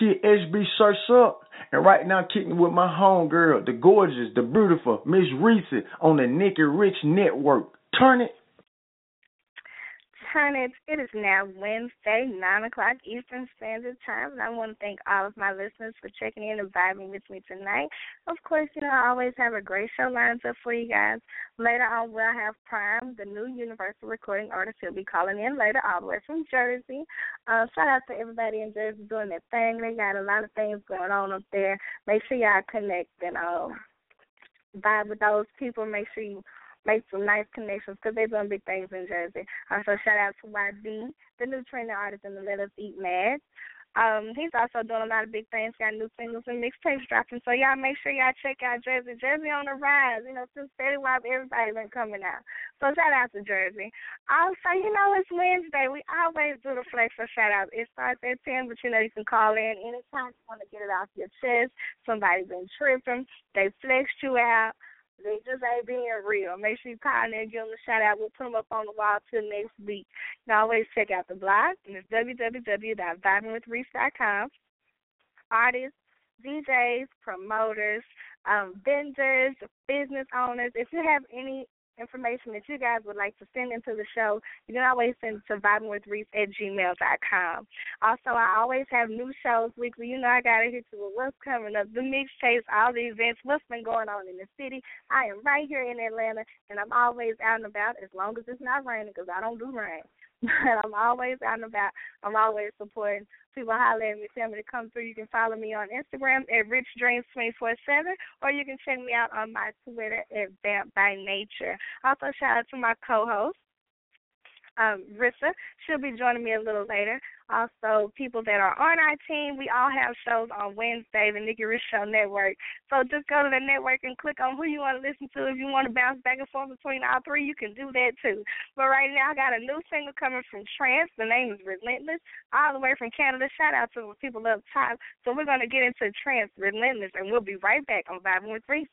kid SB Shirts Up. And right now kicking with my homegirl, the gorgeous, the beautiful Miss Reese on the Nikki Rich Network. Turn it. It is now Wednesday, 9 o'clock Eastern Standard Time, and I want to thank all of my listeners for checking in and vibing with me tonight. Of course, I always have a great show lined up for you guys. Later on, we'll have Prime, the new Universal recording artist. He'll be calling in later all the way from Jersey. Shout out to everybody in Jersey doing their thing. They got a lot of things going on up there. Make sure y'all connect and vibe with those people. Make sure you make some nice connections because they're doing big things in Jersey. Also, shout out to YB, the new trending artist in the Let Us Eat Mad. He's also doing a lot of big things, got new singles and mixtapes dropping. So y'all make sure y'all check out Jersey. Jersey on the rise. Since Steady Wop, everybody's been coming out. So shout out to Jersey. Also, it's Wednesday. We always do the flex for shout out. It starts at 10, but you can call in anytime you want to get it off your chest. Somebody's been tripping. They flexed you out. They just ain't being real. Make sure you call in and give them a shout-out. We'll put them up on the wall till next week. You can always check out the blog, and it's www.vibingwithreese.com. Artists, DJs, promoters, vendors, business owners. If you have any information that you guys would like to send into the show, you can always send it to vibingwithreese@gmail.com. Also, I always have new shows weekly. I got to hit you with what's coming up, the mixtapes, all the events, what's been going on in the city. I am right here in Atlanta, and I'm always out and about as long as it's not raining because I don't do rain. But I'm always out and about. I'm always supporting people. Holler at me, tell me to come through. You can follow me on Instagram at RichDreams247, or you can check me out on my Twitter at Vamp by Nature. Also, shout out to my co-host, Rissa. She'll be joining me a little later. Also, people that are on our team, we all have shows on Wednesday, the Nikki Rich Show Network. So just go to the network and click on who you want to listen to. If you want to bounce back and forth between all three, you can do that too. But right now, I got a new single coming from Trance. The name is Relentless, all the way from Canada. Shout out to the people up top. So we're going to get into Trance, Relentless, and we'll be right back on Vibing with Reese.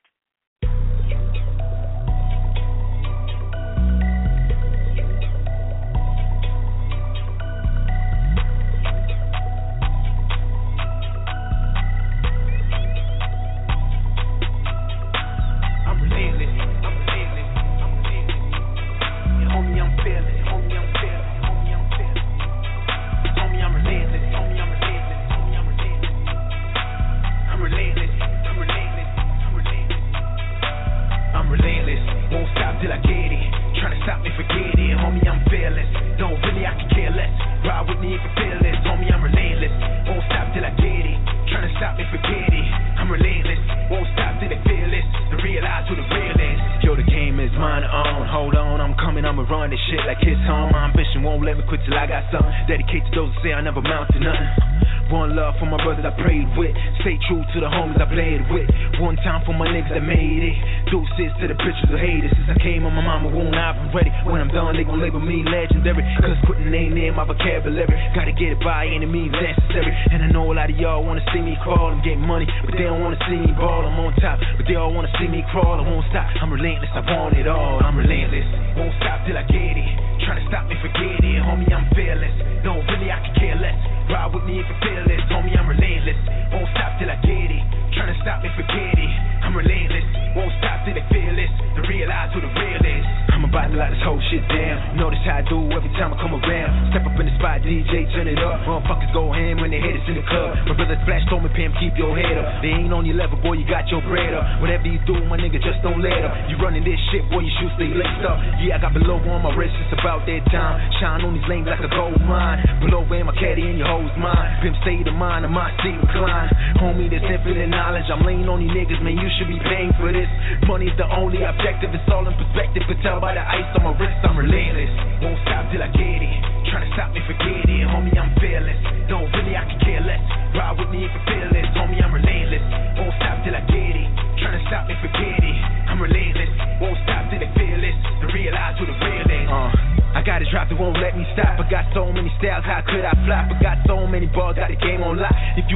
Till I get it, tryna stop me, forget it. Homie, I'm fearless. No, really, I can care less. Ride with me if you feel this. Homie, I'm relentless. Won't stop till I get it. Tryna stop me, forget it. I'm relentless. Won't stop till they feel this. And realize who the real is. Yo, the game is mine to own. Hold on, I'm coming, I'ma run this shit like it's home. My ambition won't let me quit till I got something. Dedicated to those that say I never amount to nothing. One love for my brothers I prayed with. Stay true to the homies I played with. One time for my niggas that made it. Deuces to the bitches who hate it. Since I came on my mama womb, I've been ready. When I'm done, they gon' label me legendary. Cause putting name near my vocabulary. Gotta get it by any means necessary. And I know a lot of y'all wanna see me crawl and get money, but they don't wanna see me ball. I'm on top, but they all wanna see me crawl. I won't stop, I'm relentless, I want it all. I'm relentless, won't stop till I get it. Tryna stop me, forget it. Homie, I'm fearless. No, really, I can care less. Ride with me if you feel this. Homie, I'm relentless. Won't stop till I get it. Tryna stop me, forget it. I'm relentless. Won't stop till they feel this. To realize who the real is. I'm about to lock this whole shit down. Notice how I do every time I come around. Step up in the spot, DJ, turn it up. Motherfuckers go ham when they hit us in the club. My brother Splash told me, Pam, keep your head up. They ain't on your level, boy, you got your bread up. Whatever you do, my nigga, just don't let up. You running this shit, boy, you should stay laced up. Yeah, I got below on my wrist, it's about that time. Shine on these lanes like a gold mine. Below where my caddy and your hoes mine. Pimp state of mind and my seat recline. Homie, there's infinite knowledge. I'm laying on these niggas, man, you should be paying for this. Money's the only objective, it's all in perspective. Could tell by the ice on my wrist, I'm relentless. Won't stop till I get it. Tryna stop me, forget it. Homie, I'm fearless. No, really, I can care less. Ride with me if you feel this. Homie, I'm relentless. Won't stop till I get it. Tryna stop me, forget it. I'm relentless. Won't stop till they feel this. And realize who the real is. I got it dropped, it won't let me stop. I got so many styles, how could I flop? I got so many balls, got the game on lock. If you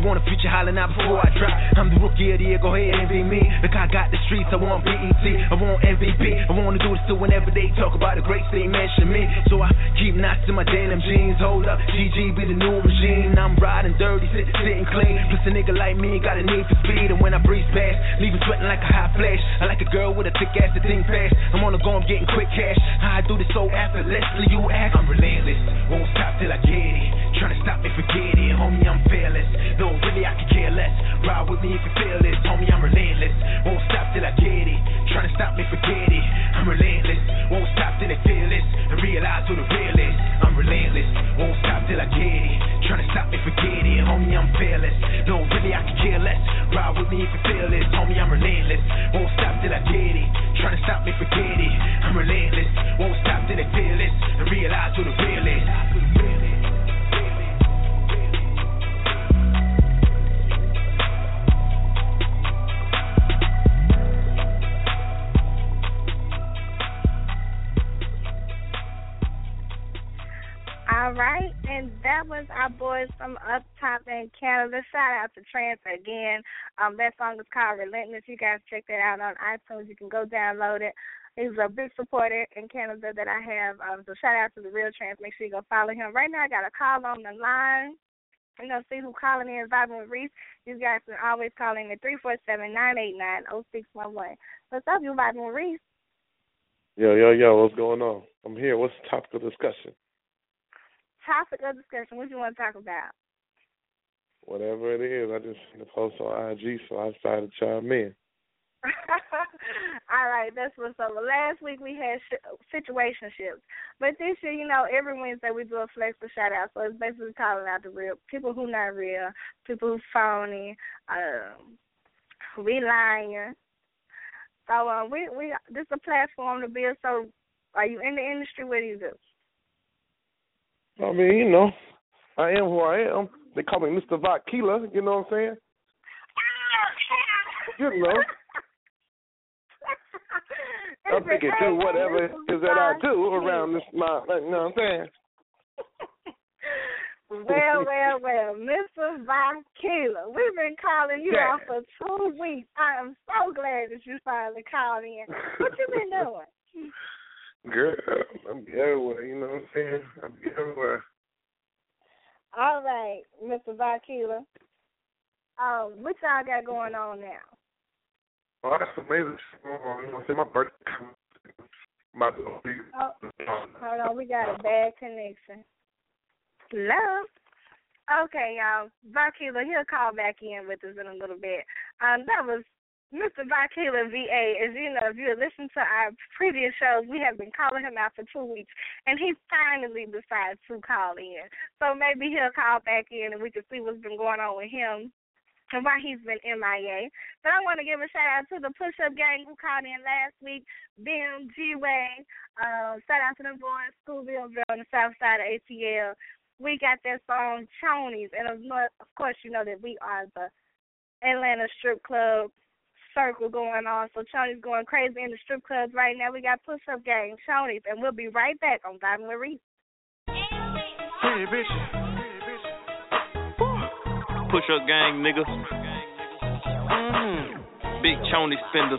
want a future hollering out before I drop. I'm the rookie of the year, go ahead and envy me. Look, I got the streets, I want BET, I want MVP. I want to do this so whenever they talk about the greats, they mention me. So I keep knots in my denim jeans. Hold up, GG be the new regime. I'm riding dirty, sitting clean. Plus a nigga like me got a need for speed. And when I breeze past, leaving sweating like a hot flash. I like a girl with a thick ass that think fast. I'm on the go, I'm getting quick cash. How I do this so effortlessly, you ask. I'm relentless, won't stop till I get it. Tryna stop me, forget it, homie, I'm fearless. No, really, I could care less. Ride with me if you feel this, homie, I'm relentless. Won't stop till I get it. Tryna stop me, forget it. I'm relentless, won't stop till they feel this and realize who the real is. I'm relentless, won't stop till I get it. Tryna stop me, forget it, homie, I'm fearless. No, really, I could care less. Ride with me if you feel this, homie, I'm relentless. Won't stop till I get it. Tryna stop me, forget it. I'm relentless, won't stop till they feel this and realize who the real is. All right, and that was our boys from up top in Canada. Shout out to Trance again. That song is called Relentless. You guys check that out on iTunes. You can go download it. He's a big supporter in Canada that I have. So shout out to the real Trance. Make sure you go follow him. Right now I got a call on the line. We're going to see who's calling in, vibing with Reese. You guys can always call in at 347-989-0611. What's up, you vibing with Reese? Yo, what's going on? I'm here. What's the topic of discussion? Topic of discussion. What do you want to talk about? Whatever it is. I just seen the post on IG, so I decided to chime in. All right, that's what's up. Last week we had situationships, but this year, you know, every Wednesday we do a flex for shout out. So it's basically calling out the real people who not real, people who phony, we lying. So we this is a platform to build. So are you in the industry? What do you do? I mean, you know, I am who I am. They call me Mr. Vakila, you know what I'm saying? You know. I think it do whatever it is that I do around this, you know what I'm saying? Well, Mr. Vakila, we've been calling you out for 2 weeks. I am so glad that you finally called in. What you been doing? Girl, I'm everywhere, you know what I'm saying? I'm everywhere. All right, Mr. Vakila. What y'all got going on now? Oh, that's amazing. You know what I'm saying? My birthday. Hold on, we got a bad connection. Hello? Okay, y'all. Vakila, he'll call back in with us in a little bit. That was Mr. Vakila, VA. As you know, if you listen to our previous shows, we have been calling him out for 2 weeks, and he finally decides to call in. So maybe he'll call back in, and we can see what's been going on with him and why he's been MIA. But I want to give a shout-out to the push-up gang who called in last week, Bim, G-Way. Shout-out to them boys, Schoolville on the south side of ATL. We got that song, Chonies, and of course, you know that we are the Atlanta Strip Club circle going on, so Chonies going crazy in the strip clubs right now. We got Push-Up Gang, Chonies, and we'll be right back on Vibing with Reese. Pretty bitch. Push-Up Gang, nigga. Big Chonies spenders.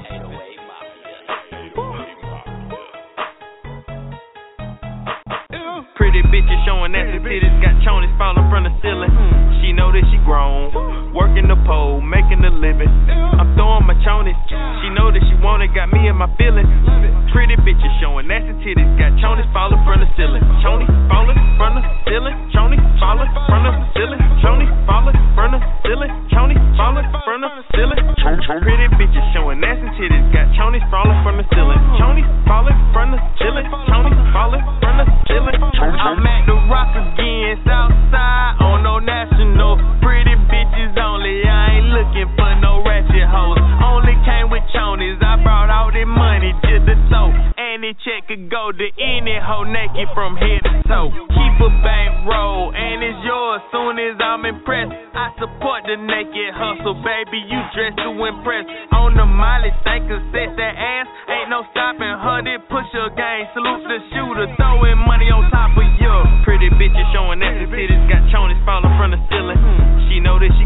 Pretty bitches showing ass and titties, got chonies falling from the ceiling. She know that she grown, working the pole, making a living. I'm throwing my chonies, she know that she want it, got me in my feelings. Pretty bitches showing ass and titties, got chonies falling from the ceiling. Chonies falling from the ceiling, chonies falling from the ceiling, chonies falling from the ceiling, chonies falling from the ceiling. Pretty bitches showing ass and titties, got chonies falling from the ceiling. Chonies falling from the ceiling, chonies falling from the ceiling. I'm at the Rock again, Southside on no national. Pretty bitches only, I ain't looking for no ratchet hoes. Only came with chonies, I brought all that money to the toe. Any check could go to any hoe naked from head to toe. Keep a bankroll and it's yours soon as I'm impressed. I support the naked hustle, baby, you dressed to impress. On the Molly, think of set that ass, ain't no stopping her. That Push-Up Gang, salute the shooter, throwing money on top of you. Pretty bitches showing ass and titties, got chonies falling from the ceiling. She know that she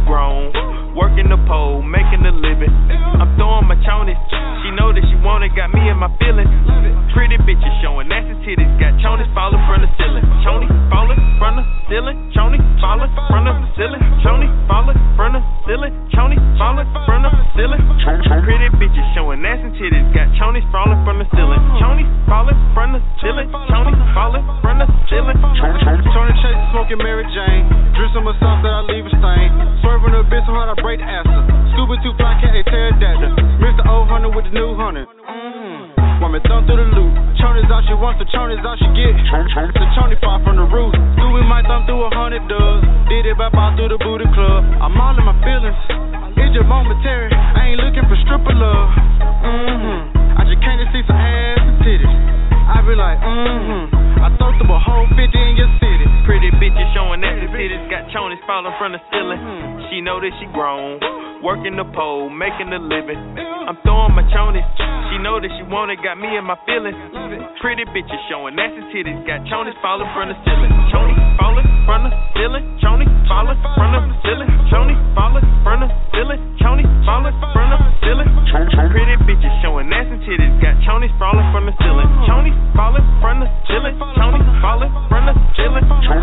got me in my feelings. Pretty bitches showing nasty titties, got chonies falling from the ceiling. Chony falling from the ceiling. Chony falling from the ceiling. Chony falling from the ceiling. Chony falling from the ceiling. Pretty bitches showing nasty titties, got chonies falling from the ceiling. Chony falling from the ceiling. Chony falling from the ceiling. Tony Chase smoking Mary Jane. Drip some sauce that I leave a stain. Swerving a bitch so hard I break the answer. Scuba too fly, can't pterodactyl. Mr. Old Hunter with the new hunter. Woman thumb through the loop. Chony's all she wants, so Chony's all she get. So Chony fall from the roof. Scooby might thumb through 100 dubs. Did it by ball through the booty club. I'm all in my feelings. It's just momentary. I ain't looking for stripper love. I just came to see some ass and titties. I be like, I throw through a whole 50 in your city. Pretty bitches showing nasty titties, got chonies falling from the ceiling. She know that she grown, working the pole, making a living. I'm throwing my chonies, she know that she want it, got me in my feelings. Pretty bitches showing nasty titties, got chonies falling from the ceiling. Chony falling from the ceiling. Chony falling from the ceiling. Chony falling from the ceiling. Chony falling from the ceiling. Pretty bitches showing nasty titties, got chonies falling from the ceiling. Chony falling from the ceiling. Chony falling from the ceiling.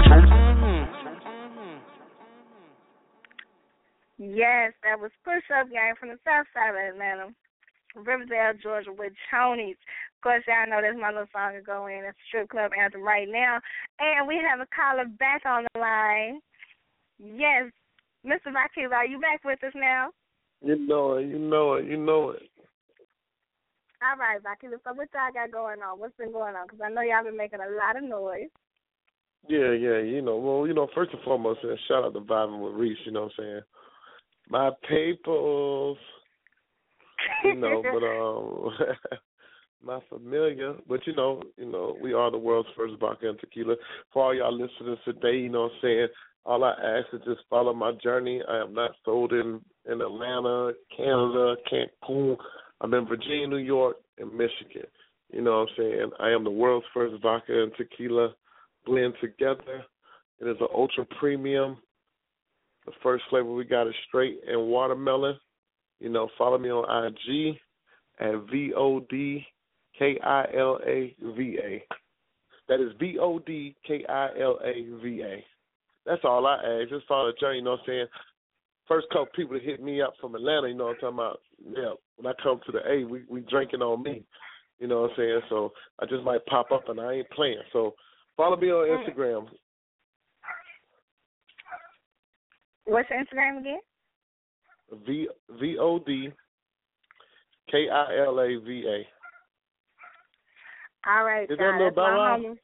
Yes, that was Push Up Gang from the south side of Atlanta, Riverdale, Georgia, with Chonies. Of course, y'all know that's my little song to go in. It's a strip club anthem right now. And we have a caller back on the line. Yes, Mr. Vakila, are you back with us now? You know it. All right, Vakila, so what y'all got going on? What's been going on? Because I know y'all been making a lot of noise. Yeah, first and foremost, shout out to Vibing with Reese, you know what I'm saying? My peoples, but my familiar, but we are the world's first vodka and tequila. For all y'all listeners today, you know what I'm saying? All I ask is just follow my journey. I am not sold in Atlanta, Canada, Cancun. I'm in Virginia, New York, and Michigan. You know what I'm saying? I am the world's first vodka and tequila blend together. It is an ultra premium. The first flavor we got is straight and watermelon. Follow me on IG at VODKILAVA. That is VODKILAVA. That's all I ask. Just follow the journey, you know what I'm saying? First couple people to hit me up from Atlanta, you know what I'm talking about? Yeah, when I come to the A, we drinking on me. You know what I'm saying? So I just might pop up and I ain't playing. So follow me on Instagram. What's your Instagram again? VODKILAVA. All right, is that a little Bow Wow?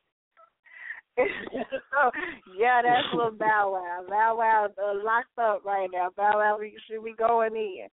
Yeah, that's a little Bow Wow. Bow Wow locked up right now. Bow Wow, should be going in.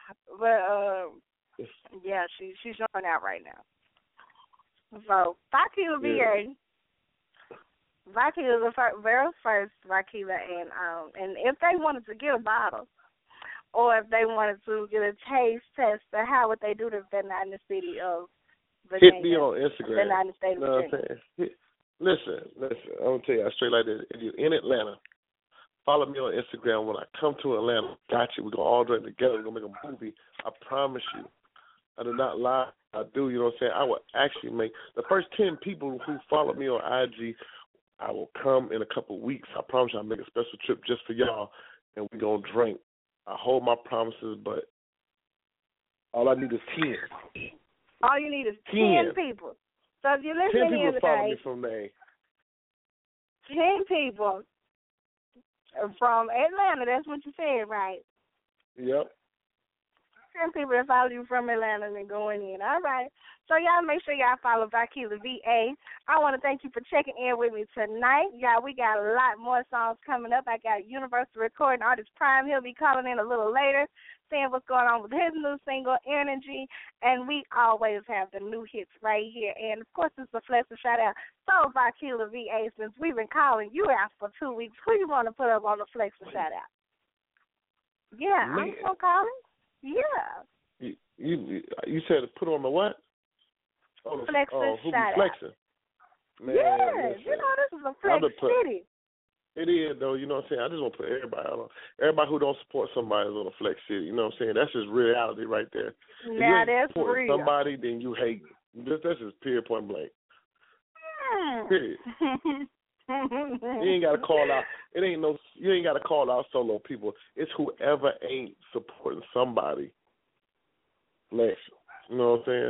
But, yeah, she's showing out right now. So, Vakila VA. Vakila is the very first Vakila, and if they wanted to get a bottle, or if they wanted to get a taste test, how would they do this if they're not in the city of Virginia? Hit me on Instagram. They're not in the state of Virginia. What I'm saying? Listen, I'm going to tell you straight like this. If you're in Atlanta, follow me on Instagram. When I come to Atlanta, got you. We're going to all drink together. We're going to make a movie. I promise you. I do not lie. I do, you know what I'm saying? I will actually make the first 10 people who follow me on IG, I will come in a couple of weeks. I promise you I'll make a special trip just for y'all, and we're going to drink. I hold my promises, but all I need is 10. All you need is 10 people. So if you're listening here today, 10 people follow me from May. 10 people from Atlanta, that's what you said, right? Yep. 10 people that follow you from Atlanta and going in. All right. So y'all make sure y'all follow Vakila VA. I want to thank you for checking in with me tonight. Y'all, we got a lot more songs coming up. I got Universal Recording Artist Prime. He'll be calling in a little later, seeing what's going on with his new single, Energy. And we always have the new hits right here. And, of course, it's a Flex shout out. So, Vakila VA, since we've been calling you out for 2 weeks, who you want to put up on the Flex shout out? Yeah, I'm so calling. Yeah. You said to put on the what? Oh, Flexing who be shout flexing? Man, yes, listen, this is a flex city. It is, though, you know what I'm saying? I just want to put everybody on. Everybody who don't support somebody is on the Flex City, you know what I'm saying? That's just reality right there. Now if you that's real. somebody, then you hate. That's just period, point blank. Period. You ain't got to call out. You ain't got to call out solo people. It's whoever ain't supporting somebody. Flex. You know what I'm saying?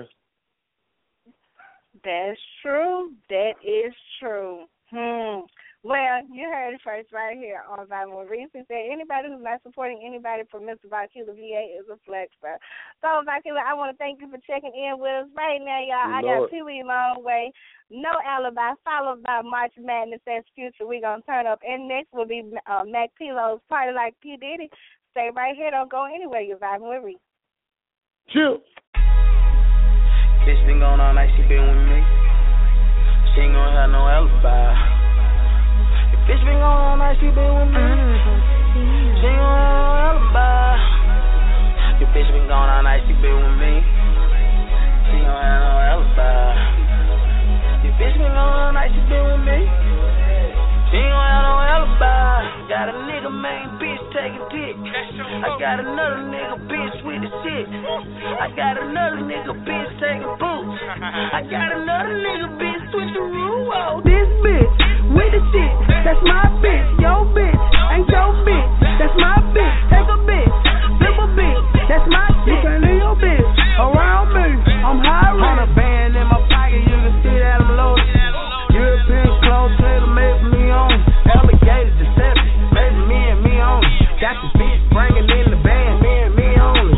That's true. That is true. Well, you heard it first right here on Vitamin Reese. He said anybody who's not supporting anybody from Mr. Vakila VA is a flexer. So, Vakila, I want to thank you for checking in with us right now, y'all. I got Pee Wee Longway, No Alibi, followed by March Madness as Future. We're going to turn up. And next will be Mac Pilo's Party Like P. Diddy. Stay right here. Don't go anywhere. You're Vibing with Reese. Chill. Bitch been going all night, she been with me. She ain't gonna have no alibi. If bitch been going all night, she been with me. She ain't gonna have no alibi. If bitch been going all night, she been with me. She ain't gonna have no alibi. If bitch been going all night, she been with me. She ain't gonna have no alibi. Got a nigga main bitch taking dick. I got another nigga bitch with the shit. I got another nigga bitch taking boots. I got another nigga bitch switcheroo. Oh, this bitch with the shit. That's my bitch. Yo bitch ain't your bitch. That's my bitch. Take a bitch. Flip a bitch. That's my shit. You can't leave your bitch around me. I'm high risk. 100 band in my pocket. You can see that I'm loaded. European clothes tailor made for me on. Alligator deception. Maybe me and me on. Got the bitch bringing in the band. Me and me on.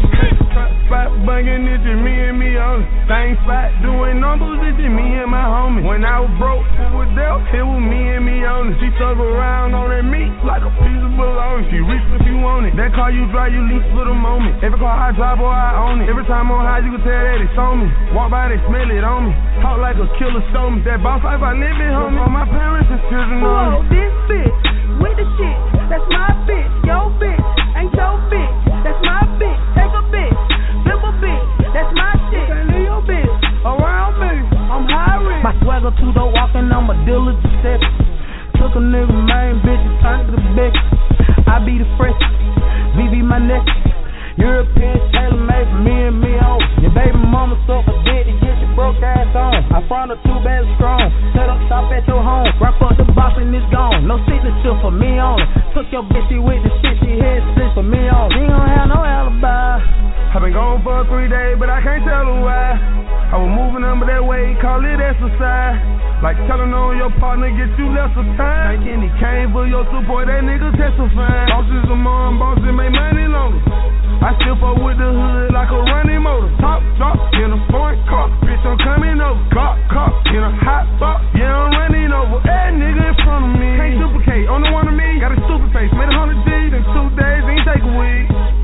Spot banging it, just me and me on. Same spot doing numbers, it's just me and my homie. When I was broke, who was there? It was me and me on it. She circle around on that meat like a piece of bologna. She reach if you want it. That car you drive, you lease for the moment. Every car I drive, boy, I own it. Every time on high, you can tell that it's on me. Walk by, they smell it on me. Talk like a killer stole me. That boss life I live it, homie. All my parents is children on me. This bitch with the shit. That's my bitch. Yo bitch ain't your bitch. That's my bitch. Take a bitch. Flip a bitch. That's my shit. Can't leave your bitch around me. I'm high risk. My swagger too though, walking on my dealer deception. Took a nigga main bitch and turned to the bitch. I be the fresh. BB my neck. European tailor made for me and me on. Your baby mama so for dick to get your broke ass on. I front her 2 bad strong. Set up stop at your home. Wrap up the box and it's gone. No signature for me on it. Took your bitch, she with the shit, she head split for me on. She don't have no alibi. I been gone for 3 days, but I can't tell her why. I was moving under that way, call it exercise. Like telling on your partner, get you lesser time. Thinking he came for your support, that nigga testifying. Bosses among bosses make money longer. I still fuck with the hood like a running motor. Top drop in a foreign car, bitch I'm coming over. Cop in a hot box, yeah I'm running over. That nigga in front of me, can't duplicate, on the one of me. Got a stupid face, made 100 G's in 2 days, ain't take a week.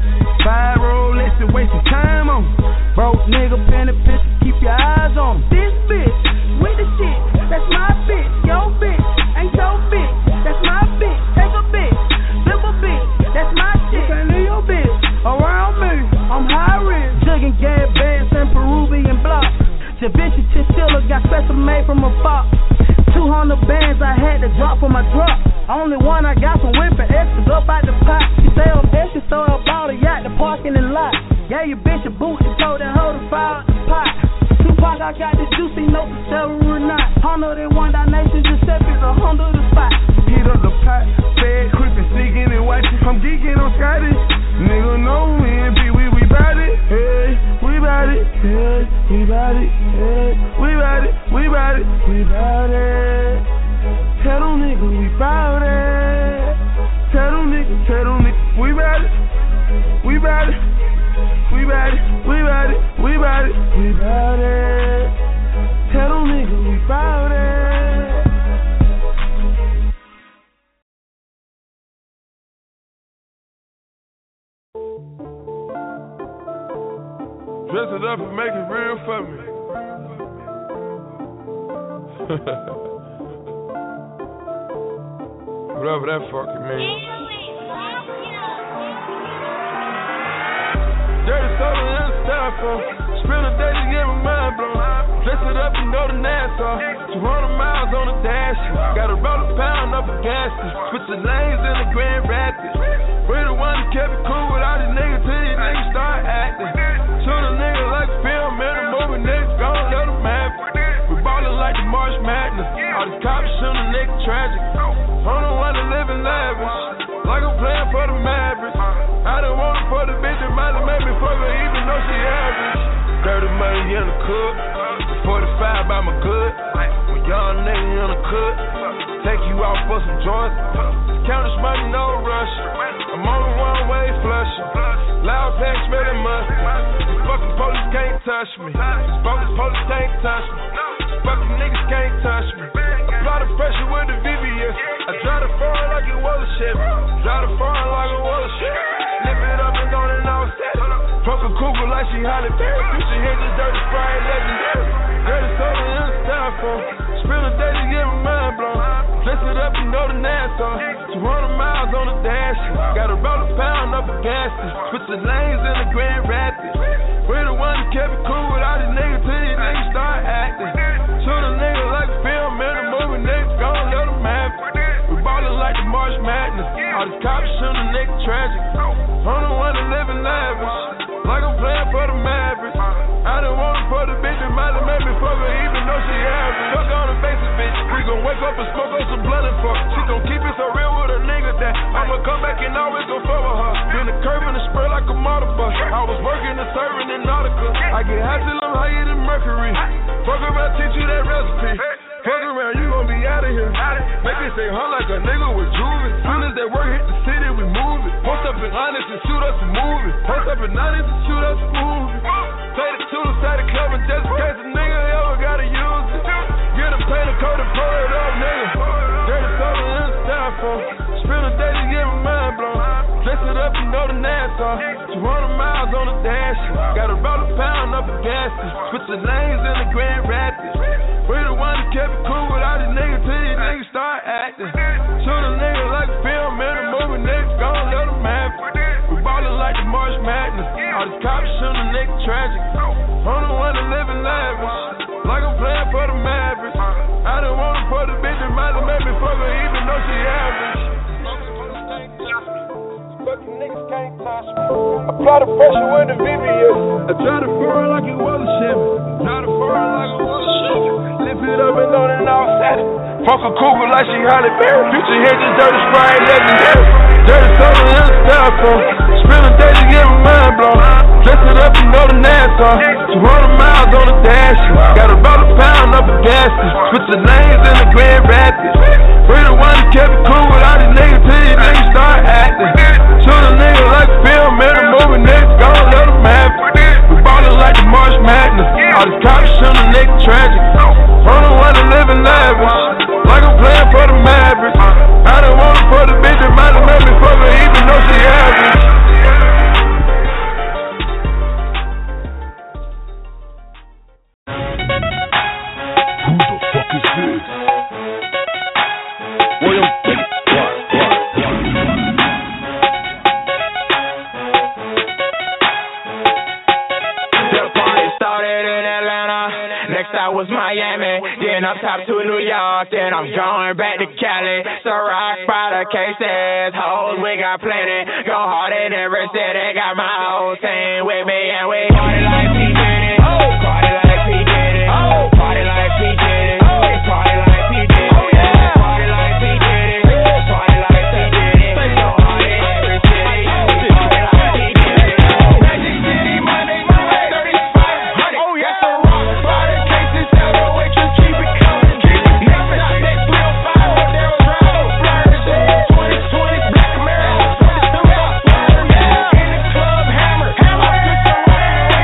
5 roll, let's just waste your time on. Broke nigga, pen and pistol, keep your eyes on. This bitch with the shit, that's my bitch. Yo bitch ain't your bitch, that's my bitch. Take a bitch, flip a bitch, that's my shit. You can't leave your bitch around me. I'm high risk. Jugging gas bags and Peruvian blocks. Da Vinci Chinchilla got special made from a fox. 200 bands I had to drop for my drop. Only one I got from whipping extras up out the pot. She say I'm extra, so I bought a yacht, the parking and lot. Gave your bitch a boot and told that hoe to fire out the pot. Tupac, I got the juicy note to sell or not. 101 Nation Giuseppe is 100 the spot. Heat up the pot, fed, creeping, sneaking and watching. I'm geeking on Scotty. Nigga know me and B, we bout it. Hey, we bout it. Hey, we bout it. Hey, we bout it. We bout it. We bout it. Tell them niggas we bout it. Tell them niggas, we bout it. We bout it. We bout it. We bout it. We bout it. We bout it. Tell them niggas we bout it. Dress it up and make it real for me. Whatever that fucking means. Dirty soda and styrofoam. Spend a day to get my mind blown. Dress it up, you know the Nassau. 200 miles on the dash. Gotta roll a pound up a gas. Switching lanes in the Grand Rapids. We the one that kept it cool with all these niggas till these niggas start acting. Shoot a nigga like film in a movie, niggas gon' let them have it. We ballin' like the March Madness. All these cops shootin' a nigga tragic. I'm the one that live in lavish, like I'm playing for the Mavericks. I don't want it for the bitch that might have made me fuck her even though she average. 30 money in the cook, 45 by my good. When young nigga in the cook, take you out for some joints. Count this money, no rush. I'm on the one-way flushing. Loud pack smelling mustard. These fucking police can't touch me. These bogus police can't touch me. These fucking niggas can't touch me. Apply the pressure with the VVS. I drive the foreign like it was a Chevy. Drive the foreign like it was a Chevy. Lift it up and on and all set. Fuck a cougar like she Holly Berry. You should hit this dirty Sprite legendary. Dirty soda in the styrofoam. Spill a day to get my mind blown. Dress it up, you know the Nassau. 200 miles on the dash. Gotta roll a pound up a gas. Switching lanes in the Grand Rapids. We the one that kept it cool with all these niggas till these niggas start acting. Shoot a nigga like film in a movie, niggas gon' let them have it. We ballin' like the March Madness. All these cops shootin' a nigga tragic. I'm the one that live in lavish, like I'm playing for the Mavericks. I don't want it for the bitch that might have made me fuck her even though she average. Fuck on the basis, bitch. We gon' wake up and smoke on some blunt and fuck. She gon' keep it so real with a nigga that I'ma come back and always gon' fuck with her. Been the curve and the spur like a motor bus. I was working and serving in Nautica. I get high till I'm higher than Mercury. Fuck around, teach you that recipe. Fuck around, you gon' be out of here. Make it say huh like a nigga with juvie. Soon as that work hit the city, we move it. Post up in Honest and shoot us a movie. Post up in Honest and shoot us a movie. Play the two side of club and just in case a nigga ever gotta use it. Get a paint a coat and pour it up, nigga. Dirty soda in the styrofoam. Spill a day to get my mind blown. Dress it up, you know the Nassau. 200 miles on the dash. Gotta roll a pound up a gas. Switching lanes in the Grand Rapids. We the one that kept it cool with all these niggas till these niggas start acting. Shoot a nigga like film in a movie, niggas gon' let them have it. We ballin' like the March Madness. All these cops shootin' a nigga tragic. I'm the one that live in lavish, like I'm playing for the Mavericks. I don't want it for the bitch that might have made me fuck her even though she average. Fucking niggas can't touch me. Apply the pressure with the VVS. I try to foreign like it was a Chevy. Try to foreign like it was a Chevy. Lift it up and on and all set. Fuck a cougar like she Holly Berry. Future hit this dirty Sprite legendary. Dirty soda in the styrofoam. Spill a day to get my mind blown. Dress it up, you know the Nassau. 200 miles on the dash. Gotta roll a pound up a gas. Switching lanes in the Grand Rapids. We the one that kept it cool with all these niggas till these niggas start acting. Shoot a nigga like film in a movie, niggas gon' let them have it. We ballin' like the March Madness. All these cops shootin' a nigga tragic. I'm the one that live in lavish, like I'm playing for the Mavericks. I don't want it for the bitch that might have made me fuck her even though she average. Who the fuck is this? William Big The party started in Atlanta, next I was Miami, then up top to New York, then I'm going back to Cali. So rock by the cases, hoes we got plenty, go hard in every city, got my whole team with me and we party like P. Diddy, party like P. Diddy, party like P. Diddy, party like P. Diddy, party like P. Diddy, party like P. Diddy, go hard in every city, party like P. Diddy. Magic City, Monday, 3500. Oh yeah, the rock by the cases, tell the waitress keep it coming. Next shot, next 305, there was round flyers. 2020, Black America, in the club, hammer. I switch around.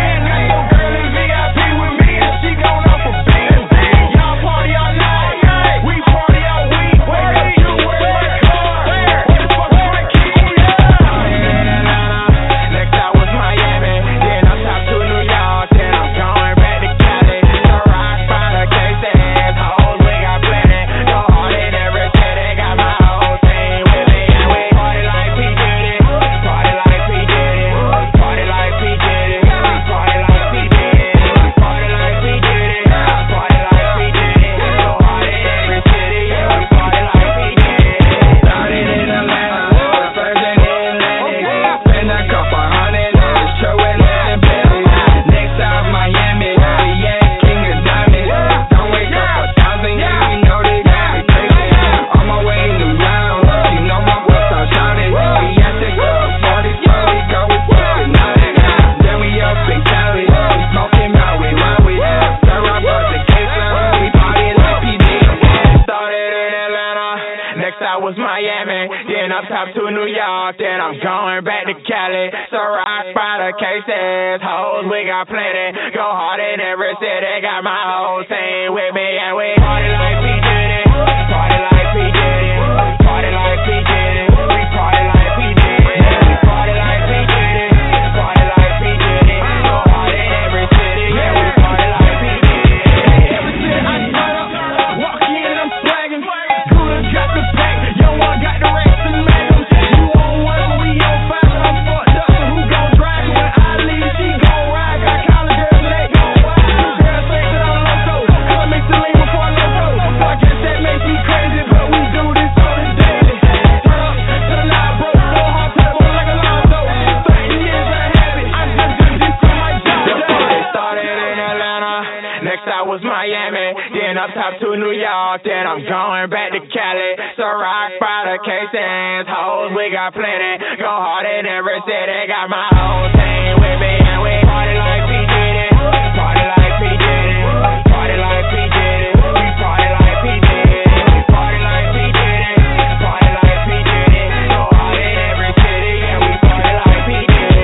top to New York, then I'm going back to Cali. So rock by the cases, hoes, we got plenty. Go hard in every city, got my whole team with me, and we party like P. Diddy. Party like P. Diddy. Party like P. Diddy. We party like P. Diddy. We party like P. Diddy. Party like P. Diddy. Go hard in every city, yeah, we party like P. Diddy. Every city I turn up, walk in, I'm swaggin'. Cooler got the pack, young one got the racks and magnums. You on one, we on five, I'm fucked up, so who gon' drive it? When I leave, she gon' ride. Got college girls, they gon' wild. Two girls say that I'm loco, color mix the lean before I loco. So I guess that makes me crazy, but we do this on the daily. Turn up to the night, bro, go hard, pedal like a Lonzo. 30 years I have it, I'm just good, this is my job. The party started in Atlanta, next I was Miami, then up top to New York, then I'm going back to Cali. So rock by the cases, hoes, we got plenty. Go hard in every city, got my whole team with me, and we party like P. Diddy. Party like P. Diddy. Party like P. Diddy. We party like P. Diddy. We party like P. Diddy. Party like P. Diddy. Go hard in every city, and we party like P. Diddy.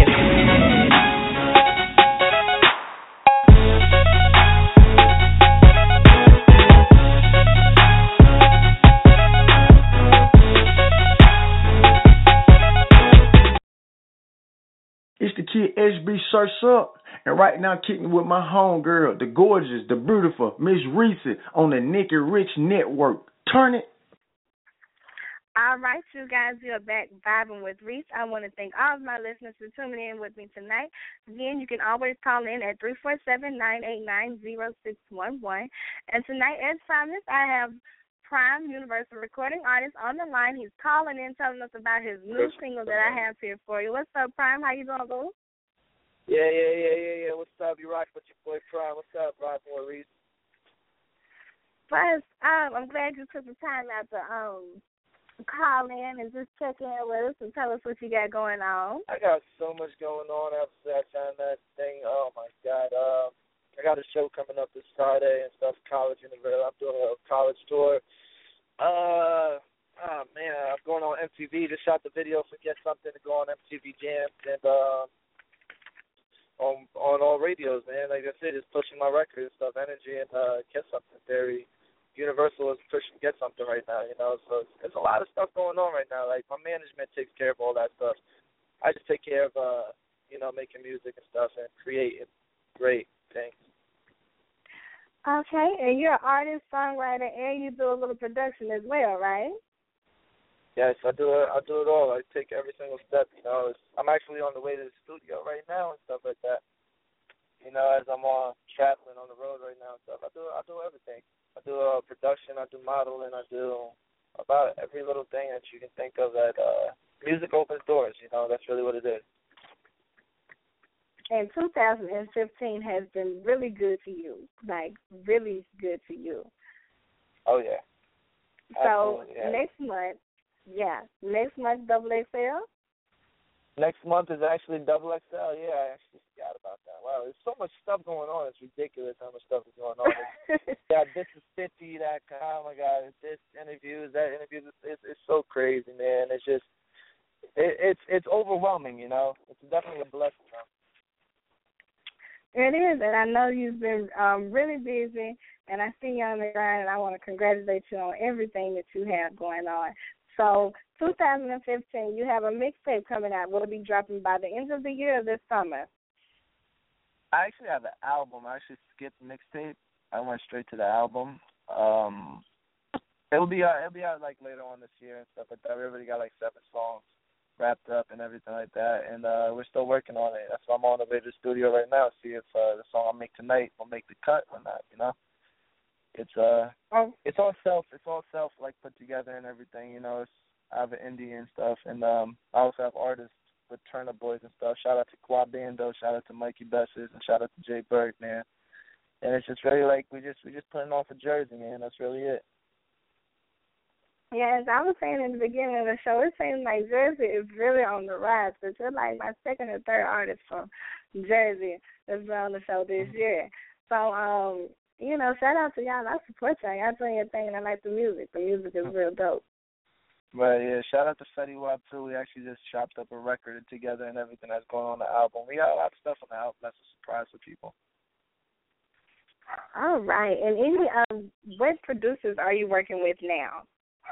It's the kid SB Search Up, and right now kicking with my homegirl, the gorgeous, the beautiful Miss Reese on the Nikki Rich Network. Turn it. All right, you guys, you're back vibing with Reese. I want to thank all of my listeners for tuning in with me tonight. Again, you can always call in at 347-989-0611. And tonight, as promised, I have Prime, Universal recording artist, on the line. He's calling in, telling us about his new single that I have here for you. What's up, Prime? How you doing, boo? Yeah. What's up? You rock with your boy Prime. What's up, Rock Boy Reese? First, I'm glad you took the time out to call in and just check in with us and tell us what you got going on. I got so much going on after I signed that thing. Oh my God. I got a show coming up this Friday and stuff. College University. I'm doing a college tour. Man, I'm going on MTV. Just shot the video for Get Something to go on MTV Jams and on all radios, man. Like I said, it's pushing my record and stuff. Energy and Get Something Theory. Universal is pushing Get Something right now, you know. So there's a lot of stuff going on right now. Like my management takes care of all that stuff. I just take care of making music and stuff and creating great things. Okay, and you're an artist, songwriter, and you do a little production as well, right? Yes, I do it all. I take every single step. You know, I'm actually on the way to the studio right now and stuff like that. You know, as I'm traveling on the road right now and stuff, I do everything. I do production, I do modeling, I do about every little thing that you can think of. That music opens doors. You know, that's really what it is. And 2015 has been really good to you, like really good to you. Oh, yeah. So absolutely, yeah. Next month, Double XL? Next month is actually Double XL. Yeah, I actually forgot about that. Wow, there's so much stuff going on. It's ridiculous how much stuff is going on. Yeah, this is 50.com. Oh, my God. This interview, that interview. It's so crazy, man. It's just, it's overwhelming, you know. It's definitely a blessing, though. It is, and I know you've been really busy, and I see you on the grind, and I want to congratulate you on everything that you have going on. So, 2015, you have a mixtape coming out. Will it be dropping by the end of the year or this summer? I actually have an album. I actually skipped the mixtape. I went straight to the album. It'll be out like later on this year and stuff like that. We already got like 7 songs wrapped up and everything like that, and we're still working on it. That's why I'm on the way to the studio right now to see if the song I make tonight will make the cut or not. You know, it's all self like put together and everything. You know, I have an indie and stuff, and I also have artists with Turner Boys and stuff. Shout out to Quabando, shout out to Mikey Besses, and shout out to Jay Berg, man. And it's just really like we just putting on for Jersey, man. That's really it. Yeah, as I was saying in the beginning of the show, it seems like Jersey is really on the rise, because you're like my second or third artist from Jersey that's been on the show this year. So, shout out to y'all. I support y'all. Y'all doing your thing, and I like the music. The music is real dope. But yeah, shout out to Fetty Wap too. We actually just chopped up a record together and everything that's going on the album. We got a lot of stuff on the album that's a surprise for people. All right. And any what producers are you working with now?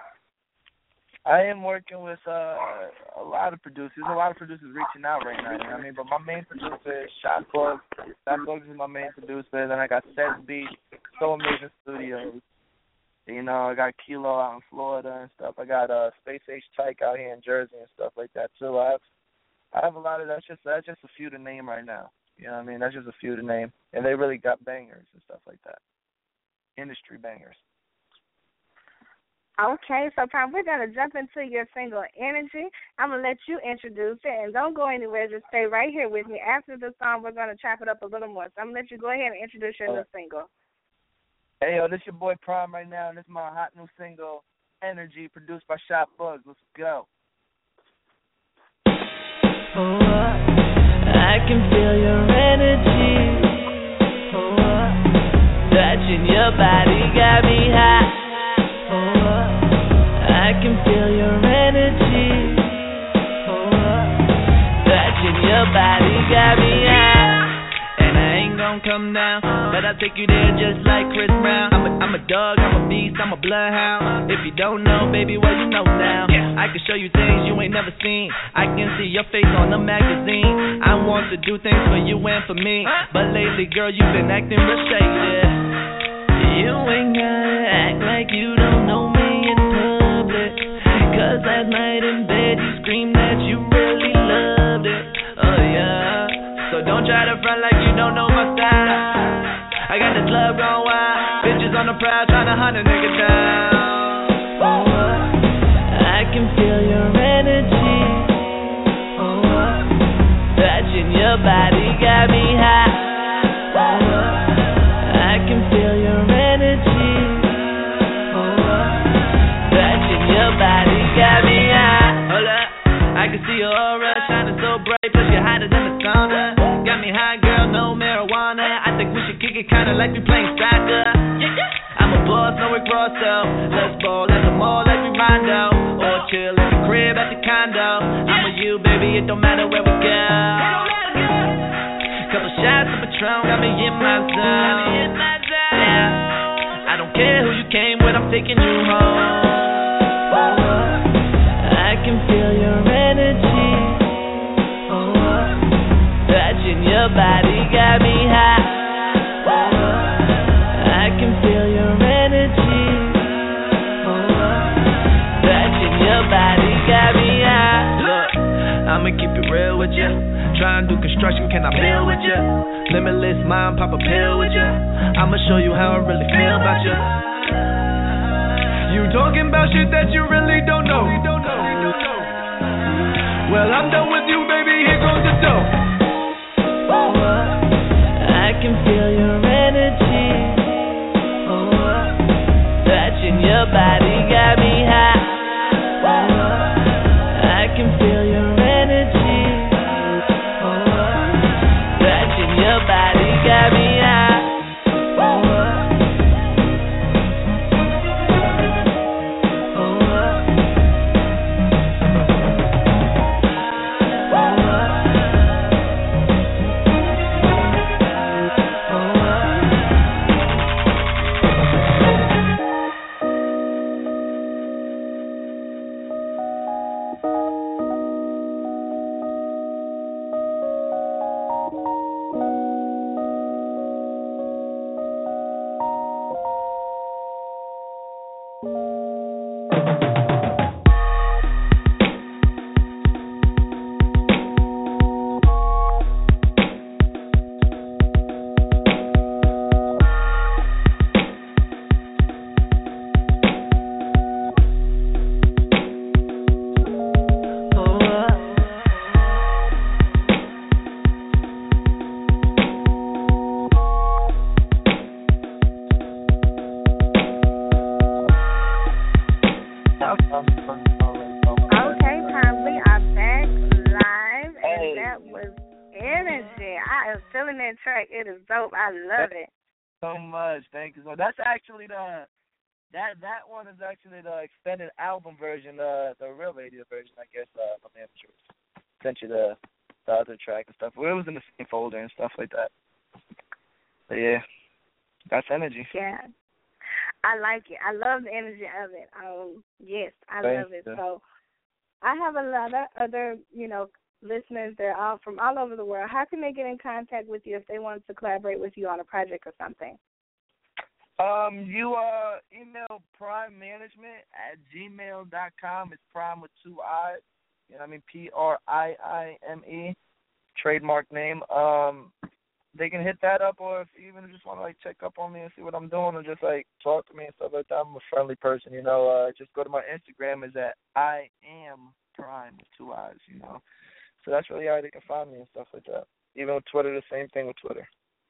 I am working with a lot of producers. There's a lot of producers reaching out right now. You know what I mean? But my main producer is Shot Bugs. Shot Bugs is my main producer. Then I got Seth Beat, So Amazing Studios. You know, I got Kilo out in Florida and stuff. I got Space Age Tyke out here in Jersey and stuff like that too. I have a lot of that's just a few to name right now. You know what I mean? That's just a few to name. And they really got bangers and stuff like that. Industry bangers. Okay, so Prime, we're going to jump into your single, Energy. I'm going to let you introduce it, and don't go anywhere. Just stay right here with me. After the song, we're going to chop it up a little more. So I'm going to let you go ahead and introduce your new single. Hey, yo, this your boy Prime right now, and this is my hot new single, Energy, produced by Shot Bugs. Let's go. Oh, I can feel your energy. Oh, touching your body got me hot. Oh, I can feel your energy. Oh, touching your body got me hot. And I ain't gon' come down, but I'll take you there just like Chris Brown. I'm a dog, I'm a beast, I'm a bloodhound. If you don't know, baby, well, you know now. I can show you things you ain't never seen. I can see your face on the magazine. I want to do things for you and for me, but lately, girl, you've been acting real shady. You ain't gotta act like you don't know me in public, 'cause last night in bed you screamed that you really loved it. Oh yeah, so don't try to front like you don't know my style. I got this love gone wild, bitches on the prowl trying to hunt a nigga down. Oh, I can feel your energy. Oh, touching your body got me hot. Oh, I can feel your energy. Oh, touching your body got me hot. Hold up, I can see your aura shining so bright, plus you're hotter than the sauna. Got me high, girl, no marijuana. I think we should kick it kinda like we playing soccer. I'm a boss, no Rick Rosso. Let's ball at the mall like we Rondo, or chill in the crib at the condo. I'm with you, baby, it don't matter where we go. Couple shots of Patron got me in my zone. I don't care who you came with, I'm taking you home. I can feel your energy. Touching your body got me hot. I can feel your energy. Touching your body got me hot. Look, I'ma keep it real with you. Try and do construction, can I build with you? Limitless mind, pop a pill with you. I'ma show you how I really feel about you. You talking about shit that you really don't know. Well, I'm done with you, baby, here goes the door. I can feel your energy. Touching your body got me hot. I can feel your energy. Touching your body got me hot. It is dope. I love it so much. Thank you. So that's actually the That one is actually the extended album version, the real radio version, I guess. My manager sent you the other track and stuff. Well, it was in the same folder and stuff like that. But yeah, that's energy. Yeah, I like it. I love the energy of it. Yes, I love it. So I have a lot of other, listeners. They're all from all over the world. How can they get in contact with you if they want to collaborate with you on a project or something? You email primemanagement@gmail.com. It's Prime with 2 I's. You know what I mean? PRIIME, trademark name. They can hit that up, or if you even just want to check up on me and see what I'm doing, or just talk to me and stuff like that. I'm a friendly person, Just go to my Instagram. Is at I am Prime with 2 I's, So that's really how they can find me and stuff like that. Even with Twitter, the same thing with Twitter.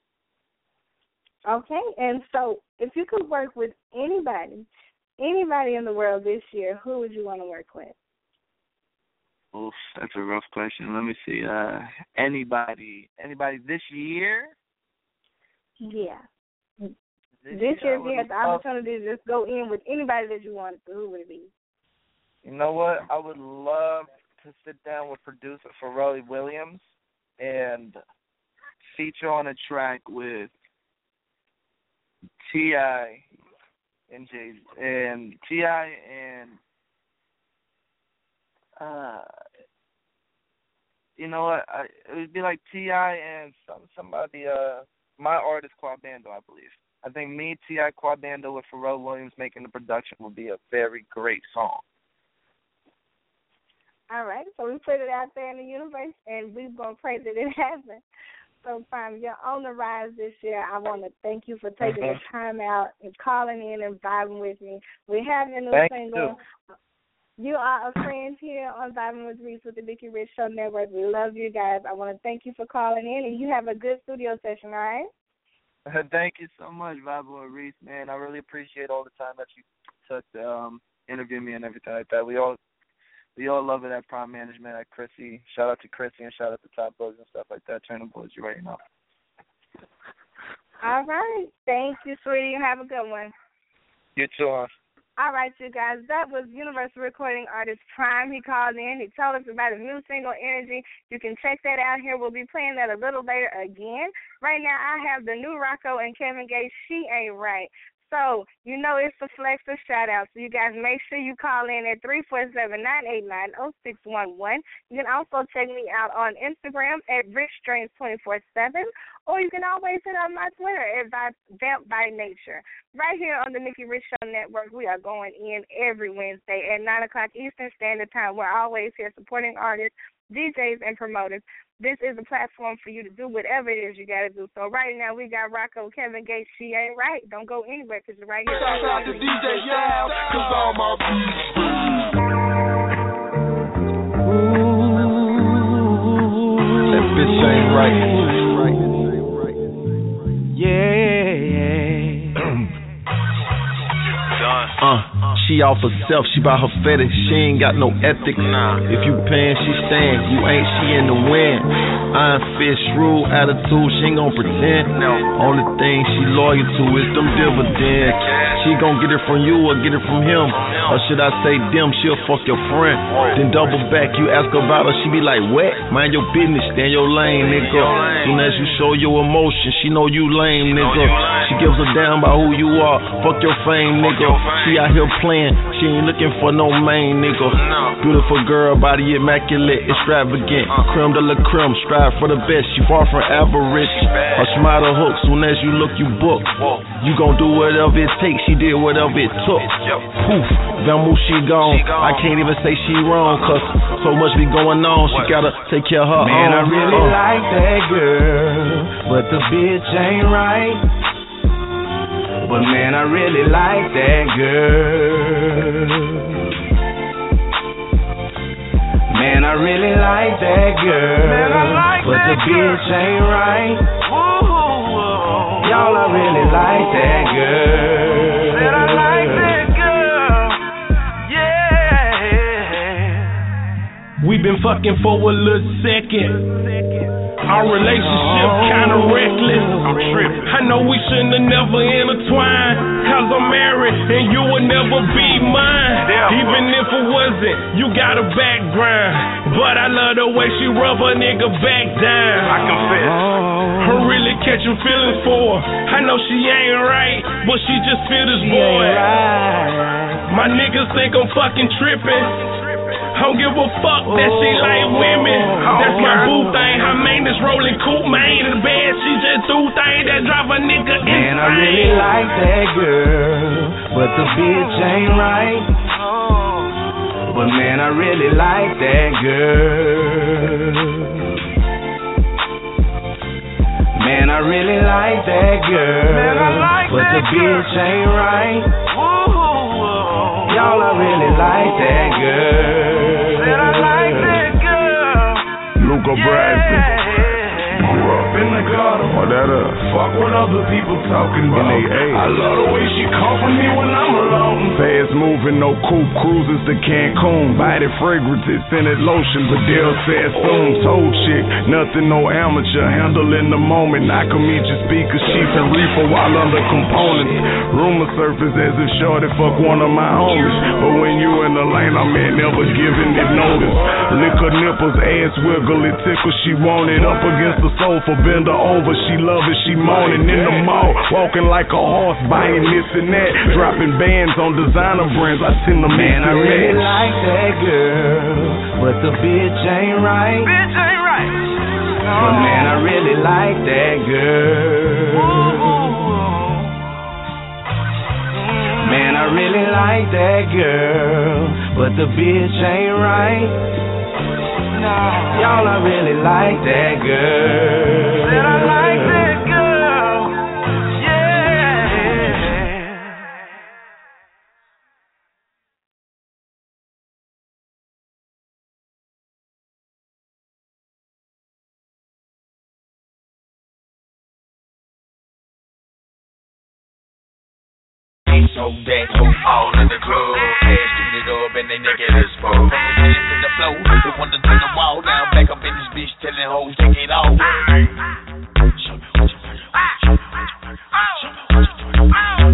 Okay, and so if you could work with anybody in the world this year, who would you want to work with? Oof, that's a rough question. Let me see. Anybody this year? Yeah. This year, if you had the opportunity to just go in with anybody that you wanted to, who would it be? You know what? I would love to sit down with producer Pharrell Williams and feature on a track with T.I. and Jay and T.I. and you know what? It would be like T.I. and somebody. My artist Quabando, I believe. I think me, T.I., Quabando with Pharrell Williams making the production would be a very great song. All right, so we put it out there in the universe, and we're going to pray that it happens. So, Prime, you're on the rise this year. I want to thank you for taking the time out and calling in and vibing with me. We have a new single. You are a friend here on Vibing with Reese with the Nikki Rich Show Network. We love you guys. I want to thank you for calling in, and you have a good studio session, all right? Thank you so much, Vibing with Reese, man. I really appreciate all the time that you took to interview me and everything like that. We all love it at Prime Management, at Chrissy. Shout out to Chrissy and shout out to Top Boys and stuff like that. Turn the boys, you already know. All right. Thank you, sweetie. Have a good one. You too, hon. All right, you guys. That was Universal Recording Artist Prime. He called in. He told us about his new single, Energy. You can check that out here. We'll be playing that a little later again. Right now, I have the new Rocco and Kevin Gates, She Ain't Right. So, it's a flex of shout-out. So, you guys make sure you call in at 347-989-0611. You can also check me out on Instagram at RichStreams247, or you can always hit on my Twitter at Vamp by Nature. Right here on the Nikki Rich Show Network, we are going in every Wednesday at 9 o'clock Eastern Standard Time. We're always here supporting artists, DJs, and promoters. This is a platform for you to do whatever it is you got to do. So right now we got Rocco, Kevin Gates, She Ain't Right. Don't go anywhere because you're right here. Shout out to DJ Yao, because all my beats. That bitch ain't right. She off herself, she by her fetish, she ain't got no ethics. If you paying, she staying, you ain't, she in the wind. Iron fist, rule, attitude, she ain't gon' pretend. Only thing she loyal to is them dividends. She gon' get it from you or get it from him. Or should I say them, she'll fuck your friend. Then double back, you ask about her, she be like, what? Mind your business, stand your lane, nigga. Soon as you show your emotion, she know you lame, nigga. She gives a damn about who you are, fuck your fame, nigga. She out here playing, she ain't looking for no main, nigga. Beautiful girl, body immaculate, extravagant. Creme de la creme, strive for the best. She far from average. Her smile the hook, soon as you look, you book. You gon' do whatever it takes, she did whatever it took. Poof, Vamu, she gone. I can't even say she wrong, cause so much be going on, she gotta take care of her own. Man, I really like that girl, but the bitch ain't right. But man, I really like that girl. Man, I really like that girl, but the bitch ain't right. Y'all, I really like that girl. Man, I like that girl. Yeah. We been fucking for a little second. Our relationship kinda reckless. I'm tripping. I know we shouldn't have never intertwined, cause I'm married and you will never be mine. Even if it wasn't, you got a background, but I love the way she rub her nigga back down. I confess, I'm really catching feelings for her. I know she ain't right, but she just feel this boy. My niggas think I'm fucking tripping. I don't give a fuck that she like women. That's my boo thing. Her maintenance rolling coupe, man. In the bed, she just do things that drive a nigga insane. Man, I really like that girl, but the bitch ain't right. But man, I really like that girl. Man, I really like that girl, but the bitch ain't right. Y'all, I really like that girl. Luca Bradford. Grew up in the gutter. Fuck what other people talking about. I love the way she comfort me when I'm alone. Fast moving, no coupe cruises to Cancun. Body fragrances, scented lotion, but they'll say it soon. Told chick, nothing no amateur. Handle in the moment. I can meet your speakers, sheets and reefer while under components. Rumor surface as if shorty fuck one of my homies. But when you in the lane, I'm in never giving it notice. Lick her nipples, ass wiggle, it tickle. She want it up against the sofa, bend her over. She love it, she moaning in the mall. Walking like a horse, buying this and that. Dropping bands on designer brands. I send the man. I really like that girl, but the bitch ain't right. But man, I really like that girl. Man, I really like that girl, but the bitch ain't right. Y'all, I really like that girl. Said I like that girl, yeah. So that all in the club, ass to it up and they naked as fuck. From the wheels to the floor, they want to turn the wall down, back up in this bitch telling hoes take it off. Show me what you working with, show me what you working with, show me what you working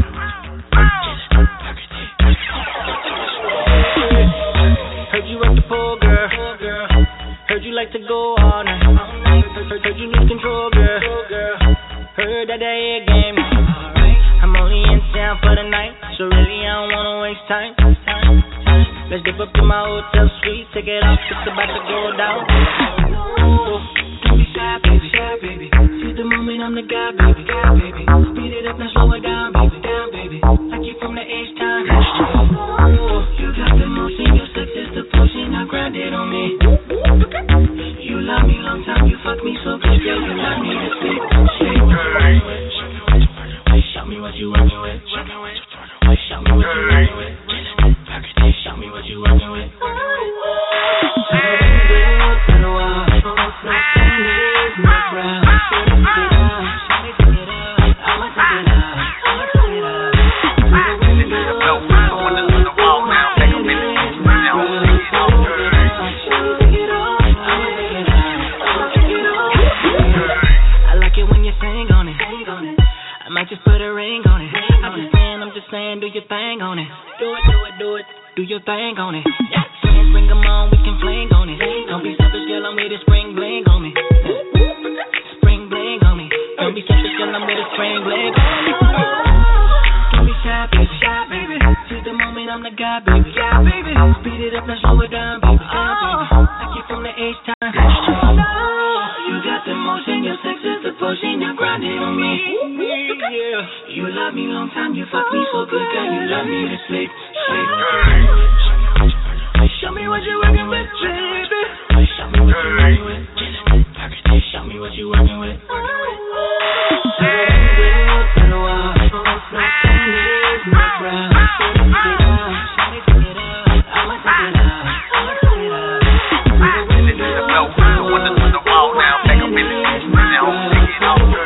with. Heard you at the pool, girl. Heard you like to go all night. Heard you lose control, girl. Heard that head game. I'm only in town for the night, so really I don't wanna waste time. Let's dip up to my hotel suite, take it off, it's about to go down. Don't be shy, baby. See the moment I'm the guy, baby. Speed it up, now slow it down, baby. Like you from the H-time. You got the motion, your sex is the potion, now grind it on me. You love me long time, you fuck me so good, girl, you love me to sleep. Show me what you working with. Show me what you working with. Show me what you working with. Show me what you working with. I like it when you sing on it. I might just put a ring on it. I'm just saying, do your thing on it. Do it. Do your thing on it. Friends, bring them on, we can fling on it. Don't be selfish, girl, I'm with a spring bling on me. Spring bling on me. Don't be selfish, girl, I'm with a spring bling on me. Don't be shy, baby. See the moment I'm the guy, baby. Speed it up, now slow it down, baby. I keep from the H-time. You got the motion, your sex is the potion, now grind it on me. You love me long time, you fuck me so good, girl, you love me to sleep. Show me what you working with, baby. Show me what you working with. Show me what you working with.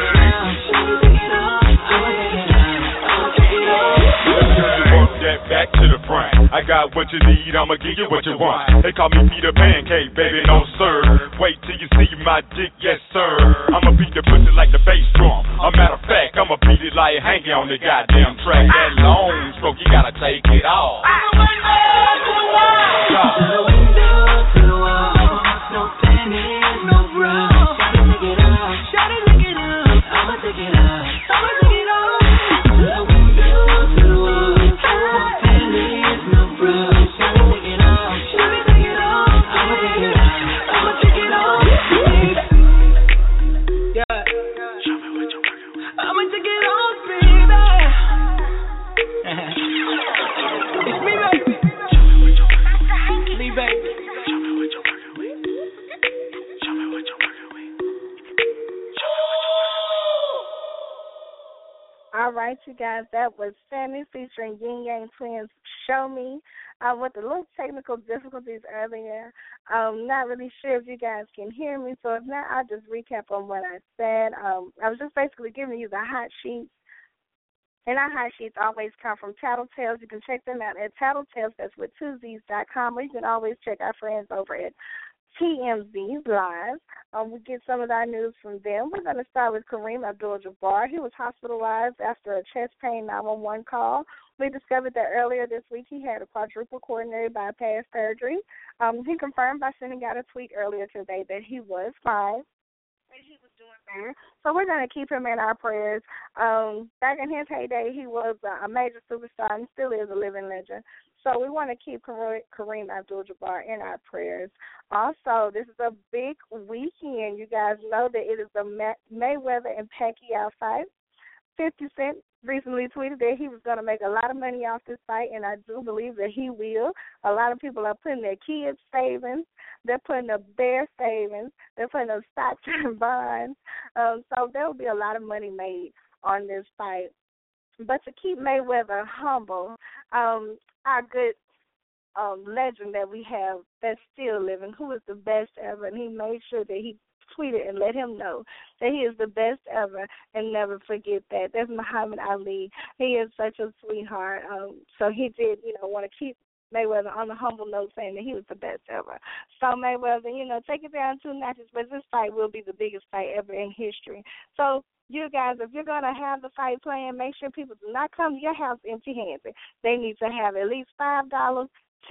Back got what you need, I'ma give you what you want. They call me Peter Pancake, baby, no sir. Wait till you see my dick, yes sir. I'ma beat the pussy like the bass drum. A matter of fact, I'ma beat it like Hanky on the goddamn track. That long stroke, you gotta take it off. All right, you guys, that was Sammy featuring Yin Yang Twins, Show Me, with a little technical difficulties earlier. Not really sure if you guys can hear me, so if not, I'll just recap on what I said. I was just basically giving you the hot sheets, and our hot sheets always come from Tattletales. You can check them out at Tattletales, that's with 2Z's.com, or you can always check our friends over at TMZ Live. We get some of our news from them. We're going to start with Kareem Abdul-Jabbar. He was hospitalized after a chest pain 911 call. We discovered that earlier this week he had a quadruple coronary bypass surgery. He confirmed by sending out a tweet earlier today that he was fine and he was doing better. So we're going to keep him in our prayers. Back in his heyday, he was a major superstar and still is a living legend. So we want to keep Kareem Abdul-Jabbar in our prayers. Also, this is a big weekend. You guys know that it is the Mayweather and Pacquiao fight. 50 Cent recently tweeted that he was going to make a lot of money off this fight, and I do believe that he will. A lot of people are putting their kids' savings. They're putting up their savings. They're putting up stocks and bonds. So there will be a lot of money made on this fight. But to keep Mayweather humble, our good legend that we have that's still living, who is the best ever, and he made sure that he tweeted and let him know that he is the best ever and never forget that. That's Muhammad Ali. He is such a sweetheart. So he did, want to keep Mayweather on the humble note saying that he was the best ever. So Mayweather, take it down 2 notches, but this fight will be the biggest fight ever in history. So you guys, if you're going to have the fight playing, make sure people do not come to your house empty-handed. They need to have at least $5, $10,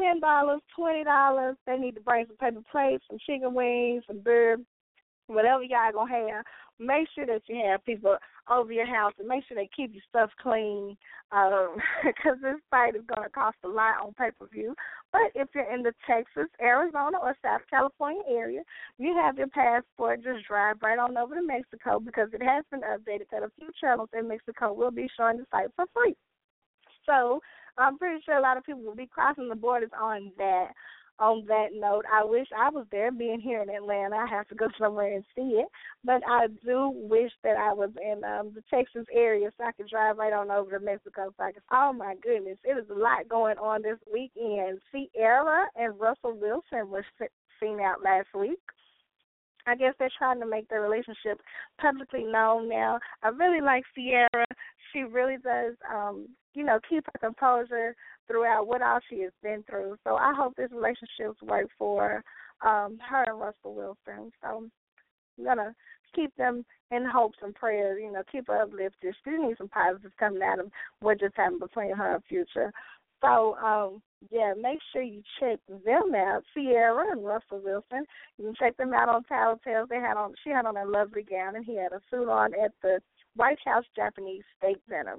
$20. They need to bring some paper plates, some chicken wings, some beer, whatever y'all going to have. Make sure that you have people over your house and make sure they keep your stuff clean because this fight is going to cost a lot on pay-per-view. But if you're in the Texas, Arizona, or South California area, you have your passport, just drive right on over to Mexico because it has been updated that a few channels in Mexico will be showing the fight for free. So I'm pretty sure a lot of people will be crossing the borders on that. On that note, I wish I was there. Being here in Atlanta, I have to go somewhere and see it. But I do wish that I was in the Texas area so I could drive right on over to Mexico. Oh, my goodness. It is a lot going on this weekend. Ciara and Russell Wilson was seen out last week. I guess they're trying to make their relationship publicly known now. I really like Ciara. She really does, keep her composure throughout what all she has been through. So I hope this relationship works for her and Russell Wilson. So I'm going to keep them in hopes and prayers, keep her uplifted. She needs some positives coming out of what just happened between her and Future. So, make sure you check them out, Ciara and Russell Wilson. You can check them out on Tattletales. She had on a lovely gown, and he had a suit on at the White House Japanese State Center.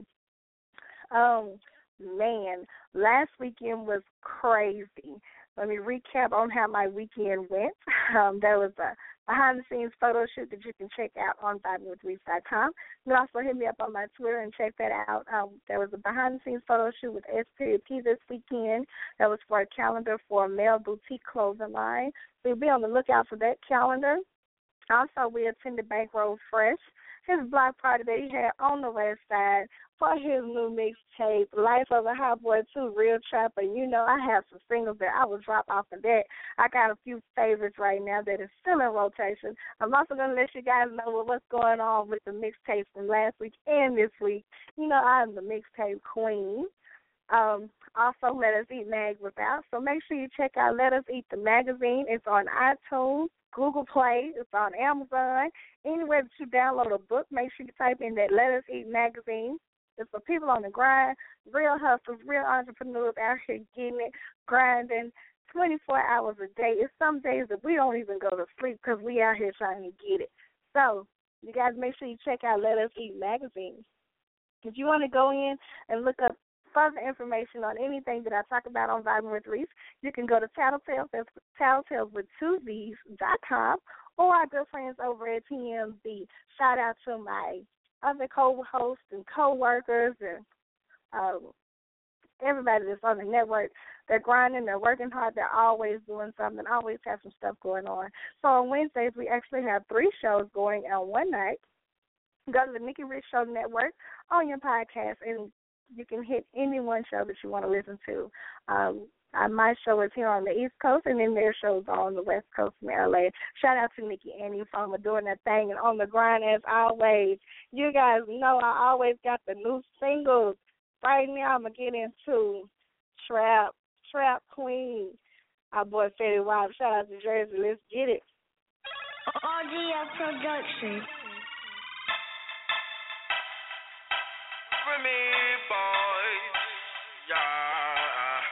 Man, last weekend was crazy. Let me recap on how my weekend went. There was a behind-the-scenes photo shoot that you can check out on VibingWithReese.com. You can also hit me up on my Twitter and check that out. There was a behind-the-scenes photo shoot with S.P. this weekend. That was for a calendar for a male boutique clothing line. So you'll be on the lookout for that calendar. Also, we attended Bankroll Fresh, his block party that he had on the West Side for his new mixtape, Life of a Hot Boy 2, Real Trapper. I have some singles that I will drop off of that. I got a few favorites right now that is still in rotation. I'm also going to let you guys know what's going on with the mixtapes from last week and this week. I'm the mixtape queen. Also, Let Us Eat Mag was out, so make sure you check out Let Us Eat the magazine. It's on iTunes, Google Play, it's on Amazon. Anywhere that you download a book, make sure you type in that Let Us Eat magazine. It's for people on the grind, real hustlers, real entrepreneurs out here getting it, grinding 24 hours a day. It's some days that we don't even go to sleep because we out here trying to get it. So you guys make sure you check out Let Us Eat magazine. If you want to go in and look up further information on anything that I talk about on Vibing with Reese, you can go to Tattletales, that's tattletales.com, or our good friends over at TMZ. Shout out to my other co-hosts and co-workers and everybody that's on the network. They're grinding, they're working hard, they're always doing something, always have some stuff going on. So on Wednesdays, we actually have 3 shows going on one night. Go to the Nikki Rich Show Network on your podcast, and you can hit any one show that you want to listen to. My show is here on the East Coast, and then their shows are on the West Coast in LA. Shout out to Nikki Annie for doing that thing and on the grind as always. You guys know I always got the new singles. Right now I'm going to get into Trap Queen. Our boy Fetty Wap. Shout out to Jersey. Let's get it. RGF Production. Me boys, yeah.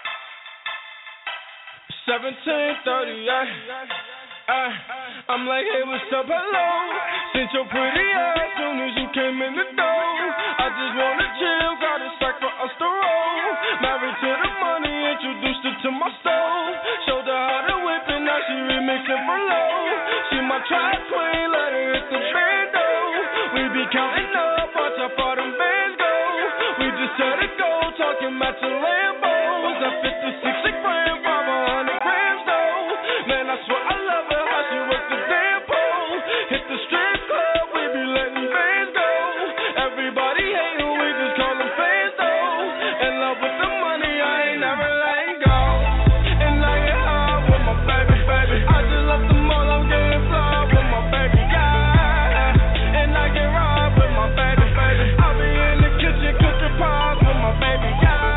17:38. I'm like, hey, what's up, hello? Since your pretty ass soon as you came in the door. I just wanna chill, got a sack for us to roll. Married to the money, introduced her to my stove. Showed her how to whip it, now she remixing for low. She my trap queen, let her hit the bando. We be counting up, watch how far them bands go. We just set it go, talking about your Lambos. That 56 a gram, 500 grams though. Man, I swear I love her, how she work the damn pole. Hit the strip club, we be letting bands go. Everybody hate her, we just call them fans though. In love with the money, I ain't never letting go. And I get high with my baby. I just left the mall, I'm getting fly with my baby, yeah. And I get ride with my baby. I'll be in the kitchen cooking pies with my baby,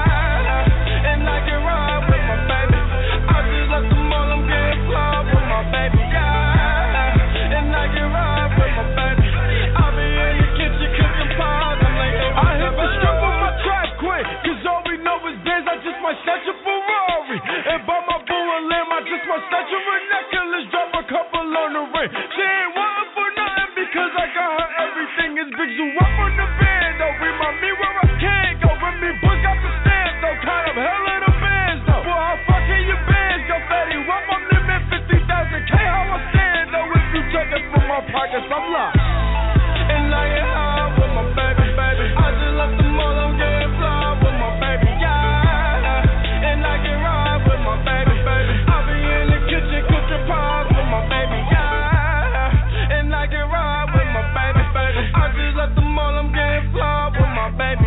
yeah. And I get ride with my baby. I just left the mall, I'm getting fly with my baby, yeah. And I get ride with my baby. I'll be in the kitchen cooking pies. I'm like, hey, I hit the strip with my track queen, cause all we know is Benz, I just might snatch a Ferrari. And buy my boo a limb, I just might snatch her a necklace, drop a couple on the ring. She ain't wantin' for nothing because I got her everything. It's big zoo up on the band, though. Remind me where I can't go. When me book out the stand, though. Kind of hell of the bands, though. Boy, how fucking your bands, go Fetty Wap, I'm living 50,000K, how I stand, though. If you check it from my pockets, I'm lost. And I get high with my baby. I just left the mall, I'm getting fly with my baby, yeah. And I get ride with my baby. I'll be in the kitchen cooking pies with my baby, yeah. And I get ride with my baby. I just left the mall, I'm getting fly with my baby,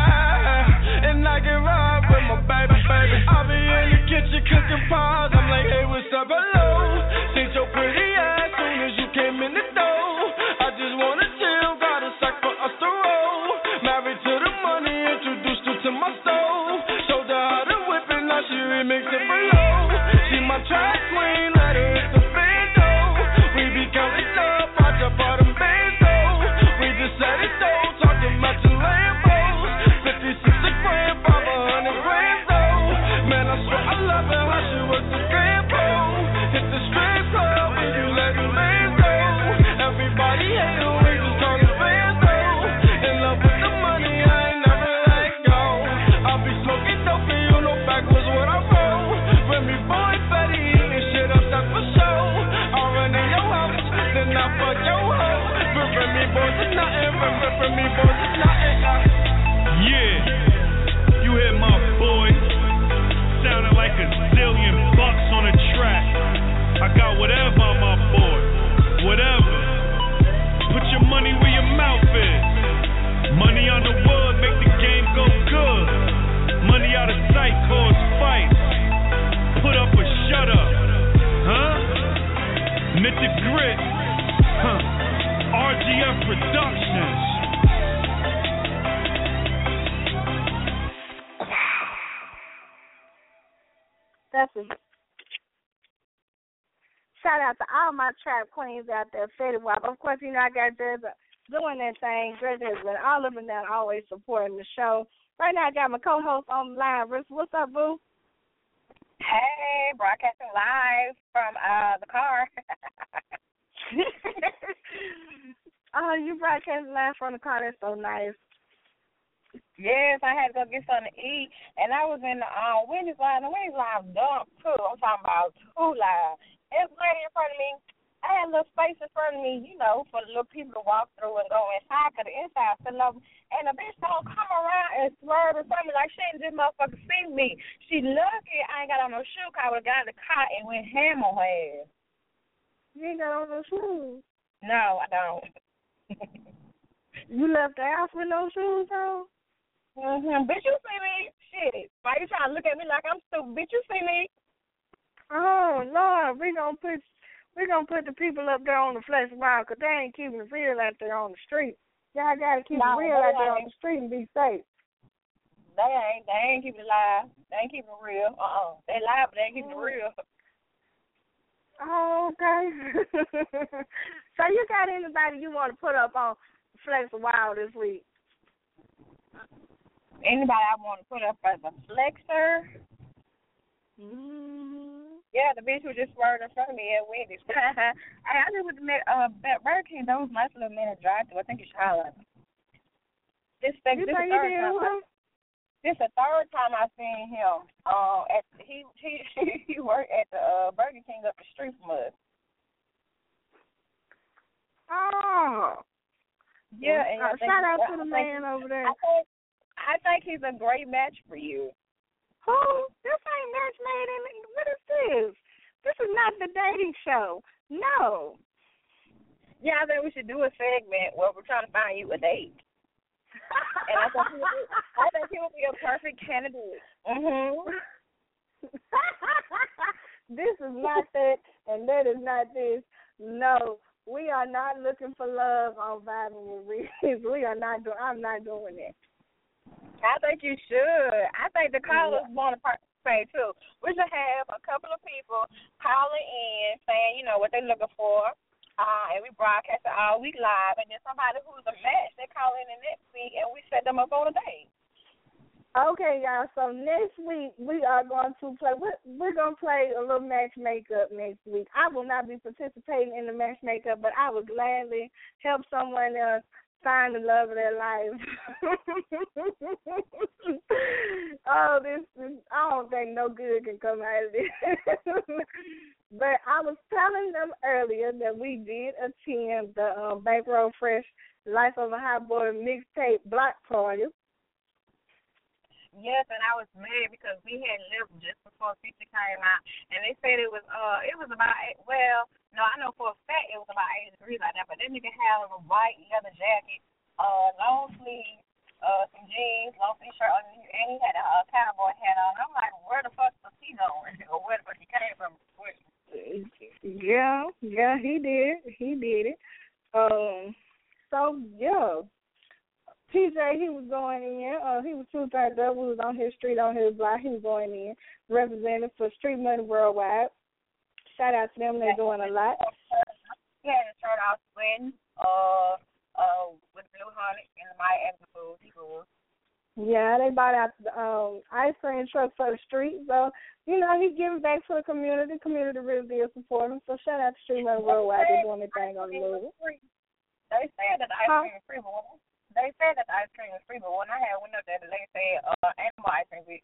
yeah. And I get ride with my baby. I'll be in the kitchen cooking pies. I'm like, hey, what's up, hello? Since your pretty ass soon as you came in the door. I just wanna chill, got a sack for us to roll. Married to the money, introduced her to my stove. Showed her how to whip it, now she remixing for low. She my track queen, let her hit the bando. We be counting up, watch out for them bands though. We just set it though, talking about your Lambos. 56 a gram, 500 grams though. Man, I swear I love her, how she works the grand pole. Hit the strip club, we be letting bands go. Everybody hate her, we just call them fans though. In love with the money, I ain't never let go. I'll be smoking dope and you know backwards what I roll. When me boy Fetty eating shit up, that's for show. I'll run in your house, then I fuck your hoe. From me boys is nothing, from me boys is nothing. Yeah, you hear my voice, sounding like a zillion bucks on a track. I got whatever on my board, whatever. Put your money where your mouth is. Money on the wood, make the game go good. Money out of sight, cause fights. Put up or shut up, huh? Knit the grit, huh? RGF Productions. That's a shout out to all my trap queens out there, Fetty Wap. Of course, you know I got Dresser doing that thing. Dresser has been all up and down, always supporting the show. Right now I got my co-host on the line. Rissa, what's up, boo? Hey, broadcasting live from the car. Oh, you broadcasting live from the car. That's so nice. Yes, I had to go get something to eat, and I was in the Wendy's line. The Wendy's line dump, too. I'm talking about two line. There's a lady in front of me. I had a little space in front of me, you know, for the little people to walk through and go inside, because the inside still open. And the bitch don't come around and swerve in front of me like she ain't this motherfucker see me. She lucky I ain't got on no shoe, because I would have got in the car and went ham on her ass. You ain't got on no shoes? No, I don't. You left the house with no shoes on? Bitch, you see me? Shit. Why you trying to look at me like I'm stupid? Bitch, you see me? Oh, Lord, we gonna put the people up there on the flesh wild, because they ain't keeping it real out there on the street. Y'all got to keep it real out there on the street and be safe. They ain't keeping it live. They ain't keeping it real. They live, but they ain't keeping it real. Oh, okay. So you got anybody you want to put up on Flex Wild this week? Anybody I want to put up as a flexer? Yeah, the bitch who just swerved in front of me at Wendy's. I just went to Burger King. Those nice little men drive-through. I think you should holler. This the third time I've seen him. He worked at the Burger King up the street from us. Oh. Yeah, and shout out to the man over there. I think he's a great match for you. Who? This ain't match made in. What is this? This is not the dating show. No. Yeah, I think we should do a segment where we're trying to find you a date. And I think he would be a perfect candidate. This is not that, and that is not this. No, we are not looking for love on Vibing with Reese. We are not doing. I'm not doing that. I think you should. I think the callers want to participate too. We should have a couple of people calling in saying, you know, what they're looking for. And we broadcast it all week live, and then somebody who's a match, they call in the next week, and we set them up on a date. Okay, y'all. So next week we are going to play. We're going to play a little match makeup next week. I will not be participating in the match makeup, but I will gladly help someone else find the love of their life. Oh, this I don't think no good can come out of this. But I was telling them earlier that we did attend the Bankroll Fresh Life of a Hot Boy mixtape block party. Yes, and I was mad because we had left just before 50 came out, and they said it was about, well, no, I know for a fact it was about 80 degrees like that, but that nigga had a white leather jacket, long sleeve, some jeans, long sleeve shirt underneath, and he had a cowboy hat on. I'm like, where the fuck was he going? Or where the fuck he came from? Yeah, he did. He did it. So, yeah. TJ, he was going in. He was 2-3 double. He was on his street, on his block. He was going in, representing for Street Money Worldwide. Shout out to them. They're doing a lot. He had a shirt out sweating with Blue Honey and my Food. Yeah, they bought out the ice cream truck for the street. So, you know, he's giving back to the community. The community really did support him. So, shout out to Street Money Worldwide. They're doing their thing on the move. They said that the ice cream is free, but they said that the ice cream was free, but when I had went up there, they said animal ice cream.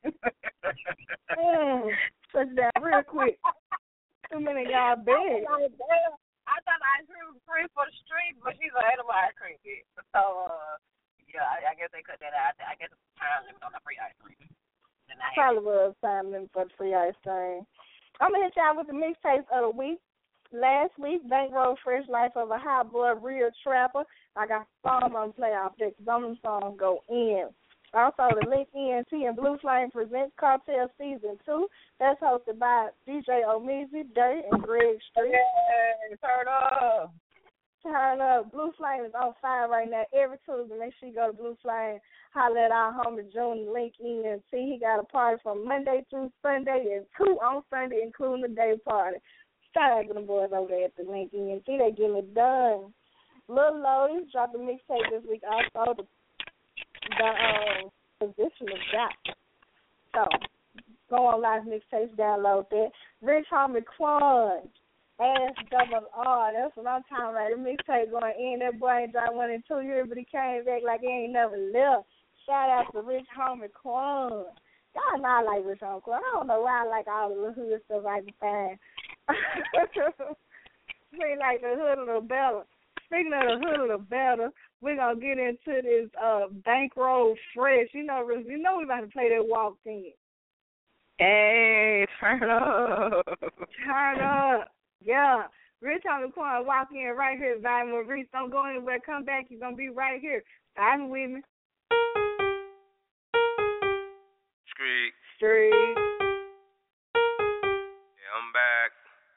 Touch that real quick. Too many y'all big. I thought the ice cream was free for the street, but she's an animal ice cream. So, yeah, I guess they cut that out. I guess it's time limit on the free ice cream. Probably was time limit for the free ice cream. I'm going to hit y'all with the mixtapes of the week. Last week, Bankroll Fresh Life of a Hot Boy, Real Trapper. I got songs on playoff deck. Some of them songs go in. Also, the Link ENT and Blue Flame presents Cartel Season 2. That's hosted by DJ Omizi, Dirt, and Greg Street. Yeah, turn up. Turn up. Blue Flame is on fire right now. Every Tuesday, make sure you go to Blue Flame. Holler at our homie June Link ENT. He got a party from Monday through Sunday and 2 on Sunday, including the day party. Shout out to the boys over there at the Link ENT. They getting it done. Lil Loaded dropped a mixtape this week. Also, the position of gospel. So, go on Live Mixtapes, download that. Rich Homie Quan. SRR, that's what I'm talking about. The mixtape going in. That boy ain't dropped 1 in 2 years, but he came back like he ain't never left. Shout out to Rich Homie Quan. Y'all know I like Rich Homie Quan. I don't know why I like all the little hood stuff I can find. Seems like the hood a little better. Speaking of the hood a little better, we're going to get into this Bankroll Fresh. You know we're about to play that walk in. Hey, turn up. Turn up. Yeah. Rich Homie Quan walk in right here, vibing with Reese. Don't go anywhere. Come back. You're going to be right here. Vibing with me. Street. Yeah, I'm back.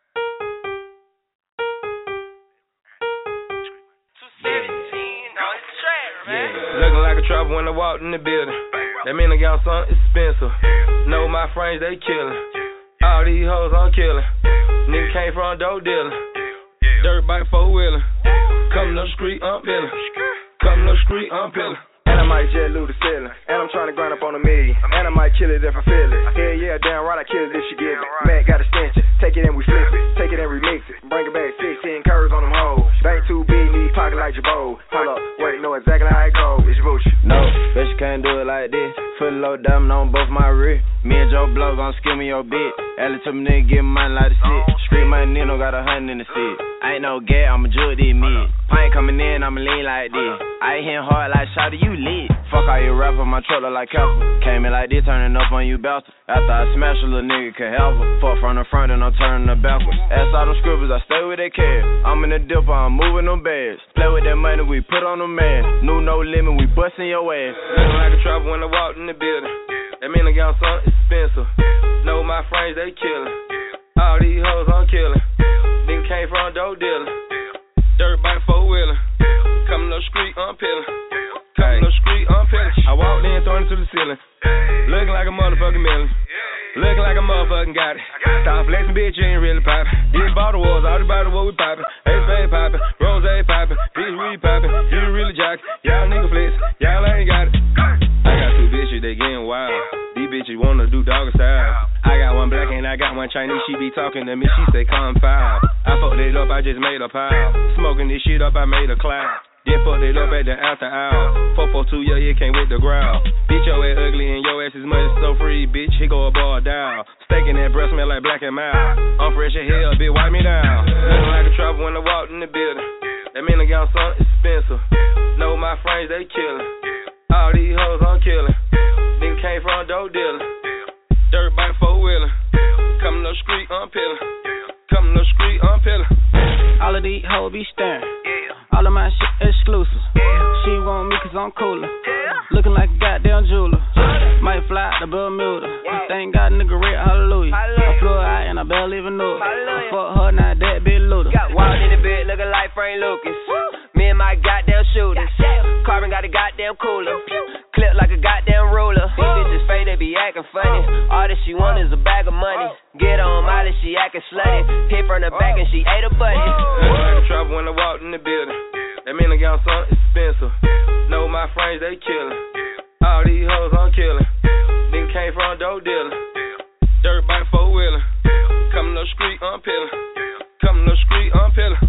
217 on the track, man. Looking like a trapper when I walked in the building. That mean I got something expensive. Know my friends, they killin'. All these hoes I'm killin'. Nigga came from dope dealing. Dirt bike 4-wheeler. Coming up the street, I'm peeling. Coming up the street, I'm peeling. And I might jet loot the ceiling. And I'm trying to grind up on a million. And I might kill it if I feel it. Hell yeah, damn right I kill it if she give it. Mac got a stench. Take it and we flip it. Take it and remix it. Bring it back 16 curves on them hoes. Bank too big, need pocket like Jabot. Hold up, wait, know exactly how it go. It's Gucci. No, bet you can't do it like this. Put a low diamond on both my wrists. Me and Joe Blow gon' skill me your bitch. Ellie to me nigga give me money like the shit. Street money Nino got 100 in the seat. I ain't no gay, I'ma judge these mid. Pint coming in, I'ma lean like this. I ain't hitting hard like Shawty, you lit. Fuck all you rapper, my truck look like Casper. Came in like this, turning up on you bastard. After I smash a little nigga can help her. Fuck from the front and I'm turning the backwards. Ask all them scribbles, I stay with that cash. I'm in the dipper, I'm moving them bags. Play with that money, we put on them man. New no limit, we bustin' your ass. Looking like a trapper when I walked in the building. That mean I got something expensive. Know my friends, they killin'. All these hoes I'm killin'. Nigga came from dope dealing. Dirt bike 4-wheeler. Coming up the street, I'm peeling. Coming up the street, I'm peeling. I walked in, throwing it to the ceiling. Looking like a motherfucking million. Looking like a motherfucking got it. Stop flexing, bitch, you ain't really poppin'. These bottle wars, all the bottle what we poppin'. Ace Bay poppin', Rose poppin', bitch we poppin'. You really jockin', y'all nigga flex, y'all ain't got it. I got 2 bitches, they getting wild. These bitches wanna do doggy style. I got one black and I got one Chinese. She be talking to me, she say come foul. I fucked it up, I just made a pile. Smoking this shit up, I made a cloud. Then fucked it up at the after hour. 442, yeah, it came with the growl. Bitch, your ass ugly and your ass is money so free, bitch. He go a bar down. Staking that breath smell like black and mild. I'm fresh as hell, bitch, wipe me down. Looking like a trapper when I walked in the building. That mean I got something expensive. Know my friends, they killin'. All these hoes I'm killin'. Nigga came from dope dealing. Dirt bike 4-wheeler. Coming up the street, I'm peeling. Coming up the street, I'm peeling. All of these hoes be staring. All of my shit exclusive. She want me cause I'm cooler. Looking like a goddamn jeweler. Might fly out to Bermuda. Thank God nigga red, hallelujah. I flew out and I barely even knew it. I fuck her, now that bitch looter. Walked in the bed looking like Frank Lucas. Me and my goddamn shooters. Carbon got a goddamn cooler. Clip like a goddamn ruler. These bitches fake, they be acting funny. All that she want is a bag of money. Get on Molly, she acting slutty. Hit from the back and she ate a bunny. Like a trouble when I walked in the building. That mean I got something expensive. Know my friends, they killin'. All these hoes I'm killin'. Nigga came from dope dealing. Dirt bike 4-wheeler. Coming up the street, I'm peeling. Coming up the street, I'm peeling.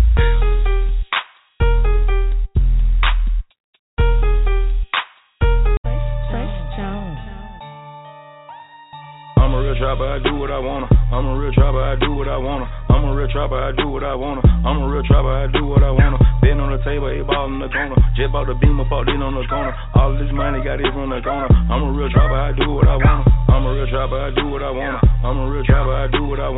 I'm a real trapper, I do what I wanna. I'm a real trapper, I do what I wanna. I'm a real trapper, I do what I wanna. I'm a real trapper, I do what I wanna. Been on the table, 8 ball in the corner. Just bought the beamer, parked in on the corner. All this money got it from the corner. I'm a real trapper, I do what I wanna. I'm a real trapper, I do what I wanna. I'm a real trapper, I do what I wanna.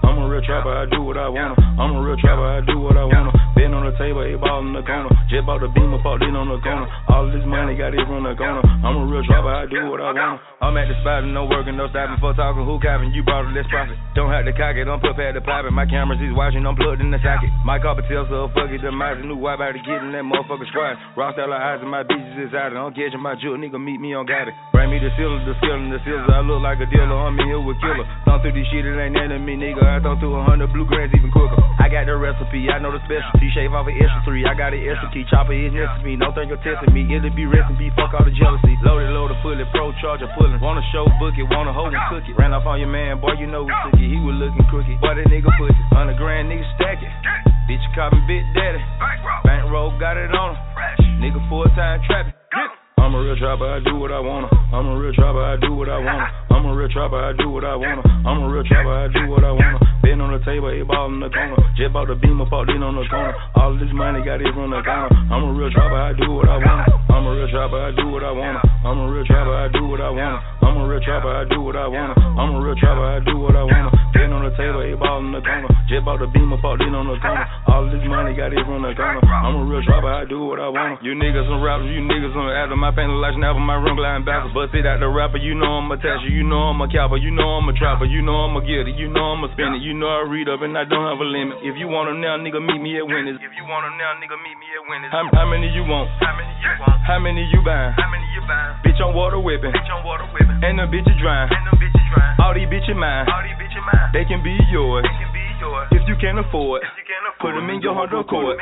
I'm a real trapper, I do what I wanna. I'm a real trapper, I do what I wanna. Been on the table, 8 ball in the corner. Just bought the beamer, parked it on the corner. All this money got it from the corner. I'm a real trapper, I do what I wanna. I'm at the spot and no working, no stopping. For talking, who capping? You brought it, let's profit. Don't have to cock it, don't put pad to pop it. My cameras is watching, I'm plugged in the socket. My carpet tells so fuck it, the mice new wipe out to get in that motherfucker squad. Rock style eyes and my bitches is out. I'm catching my jewel, nigga meet me on got it. Bring me the sealer, the skill and the seals. I look like a dealer, I'm in here with killer. Thumb through this shit, it ain't enemy, nigga. I thumb through 100 blue grands even quicker. I got the recipe, I know the specialty. Shave off an extra 3, I got an extra key. Chopper is next to me, no think you're testing me. It'll be rest and be fuck all the jealousy. Loaded, fully pro charger pulling. Wanna show book it, wanna hold and cook it. Ran off on your man, boy, you know who took it. He was looking crooked. Boy, that nigga pussy. 100 grand, nigga stack it. Bitch, you call me Big Daddy. Bankroll got it on him. Nigga full-time trapping. I'm a real trapper, I do what I wanna. I'm a real trapper, I do what I wanna. I'm a real trapper, I do what I wanna. I'm a real trapper, I do what I wanna. Been on the table, 8 ball in the corner. Just bought the beamer, parked it on the corner. All this money got it from the corner. I'm a real trapper, I do what I wanna. I'm a real trapper, I do what I wanna. I'm a real trapper, I do what I wanna. I'm a real trapper, I do what I wanna. I'm a real trapper, I do what I wanna. Been on the table, 8 ball in the corner. Just bought the beamer, parked it on the corner. All this money got it from the corner. I'm a real trapper, I do what I wanna. You niggas some rappers, you niggas some after my painted like snapper, my rim gliding backwards. Bust it out the rapper, you know I'm a tasher, you know I'm a capper, you know I'm a trapper, you know I'm a getter, you know I'm a spinner, you know I read up and I don't have a limit. If you want them now, nigga, meet me at Winners. If you want them now, nigga, meet me at Winners. How many you want? How many you want? How many you buying? How many you buying? Bitch on water whipping. Bitch on water whipping. And the bitches drying. And the bitches drying. All these bitches mine. All these bitches mine. They can be yours. They can be yours. If you can't afford. If you can't afford. Put them in your Honda Accord.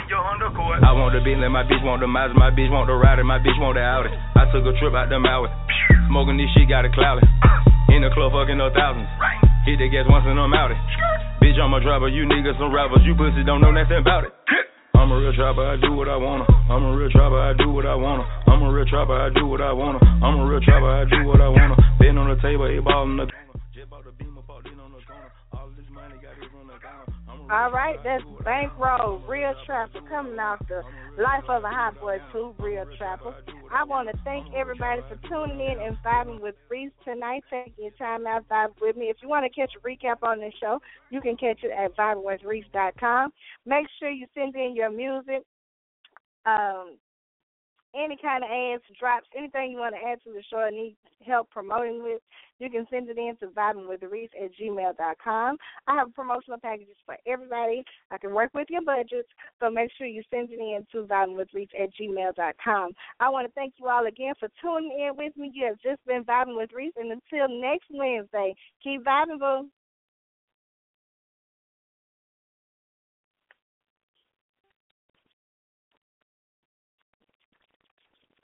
I want the Bentley, my bitch want the Mazda, my bitch want the Rider, my bitch want the Audi. I took a trip out the Maui. Smoking this shit, got it cloudy. In the club fucking up thousands. Hit the gas once and I'm out it. Bitch, I'm a driver, you niggas some rappers. You pussy don't know nothing about it. I'm a real trapper, I do what I wanna. I'm a real trapper, I do what I wanna. I'm a real trapper, I do what I wanna. I'm a real trapper, I do what I wanna. Been on the table, 8 ball in the corner. All right, that's Bankroll, Real Trapper, coming off the Life of a Hot Boy 2, Real Trapper. I want to thank everybody for tuning in and vibing with Reese tonight. Take your time out, vibe with me. If you want to catch a recap on this show, you can catch it at vibingwithreese.com. Make sure you send in your music, any kind of ads, drops, anything you want to add to the show and need help promoting with, you can send it in to vibingwithreese@gmail.com. I have promotional packages for everybody. I can work with your budgets, so make sure you send it in to vibingwithreese@gmail.com. I want to thank you all again for tuning in with me. You have just been Vibing with Reese, and until next Wednesday, keep vibing, boo.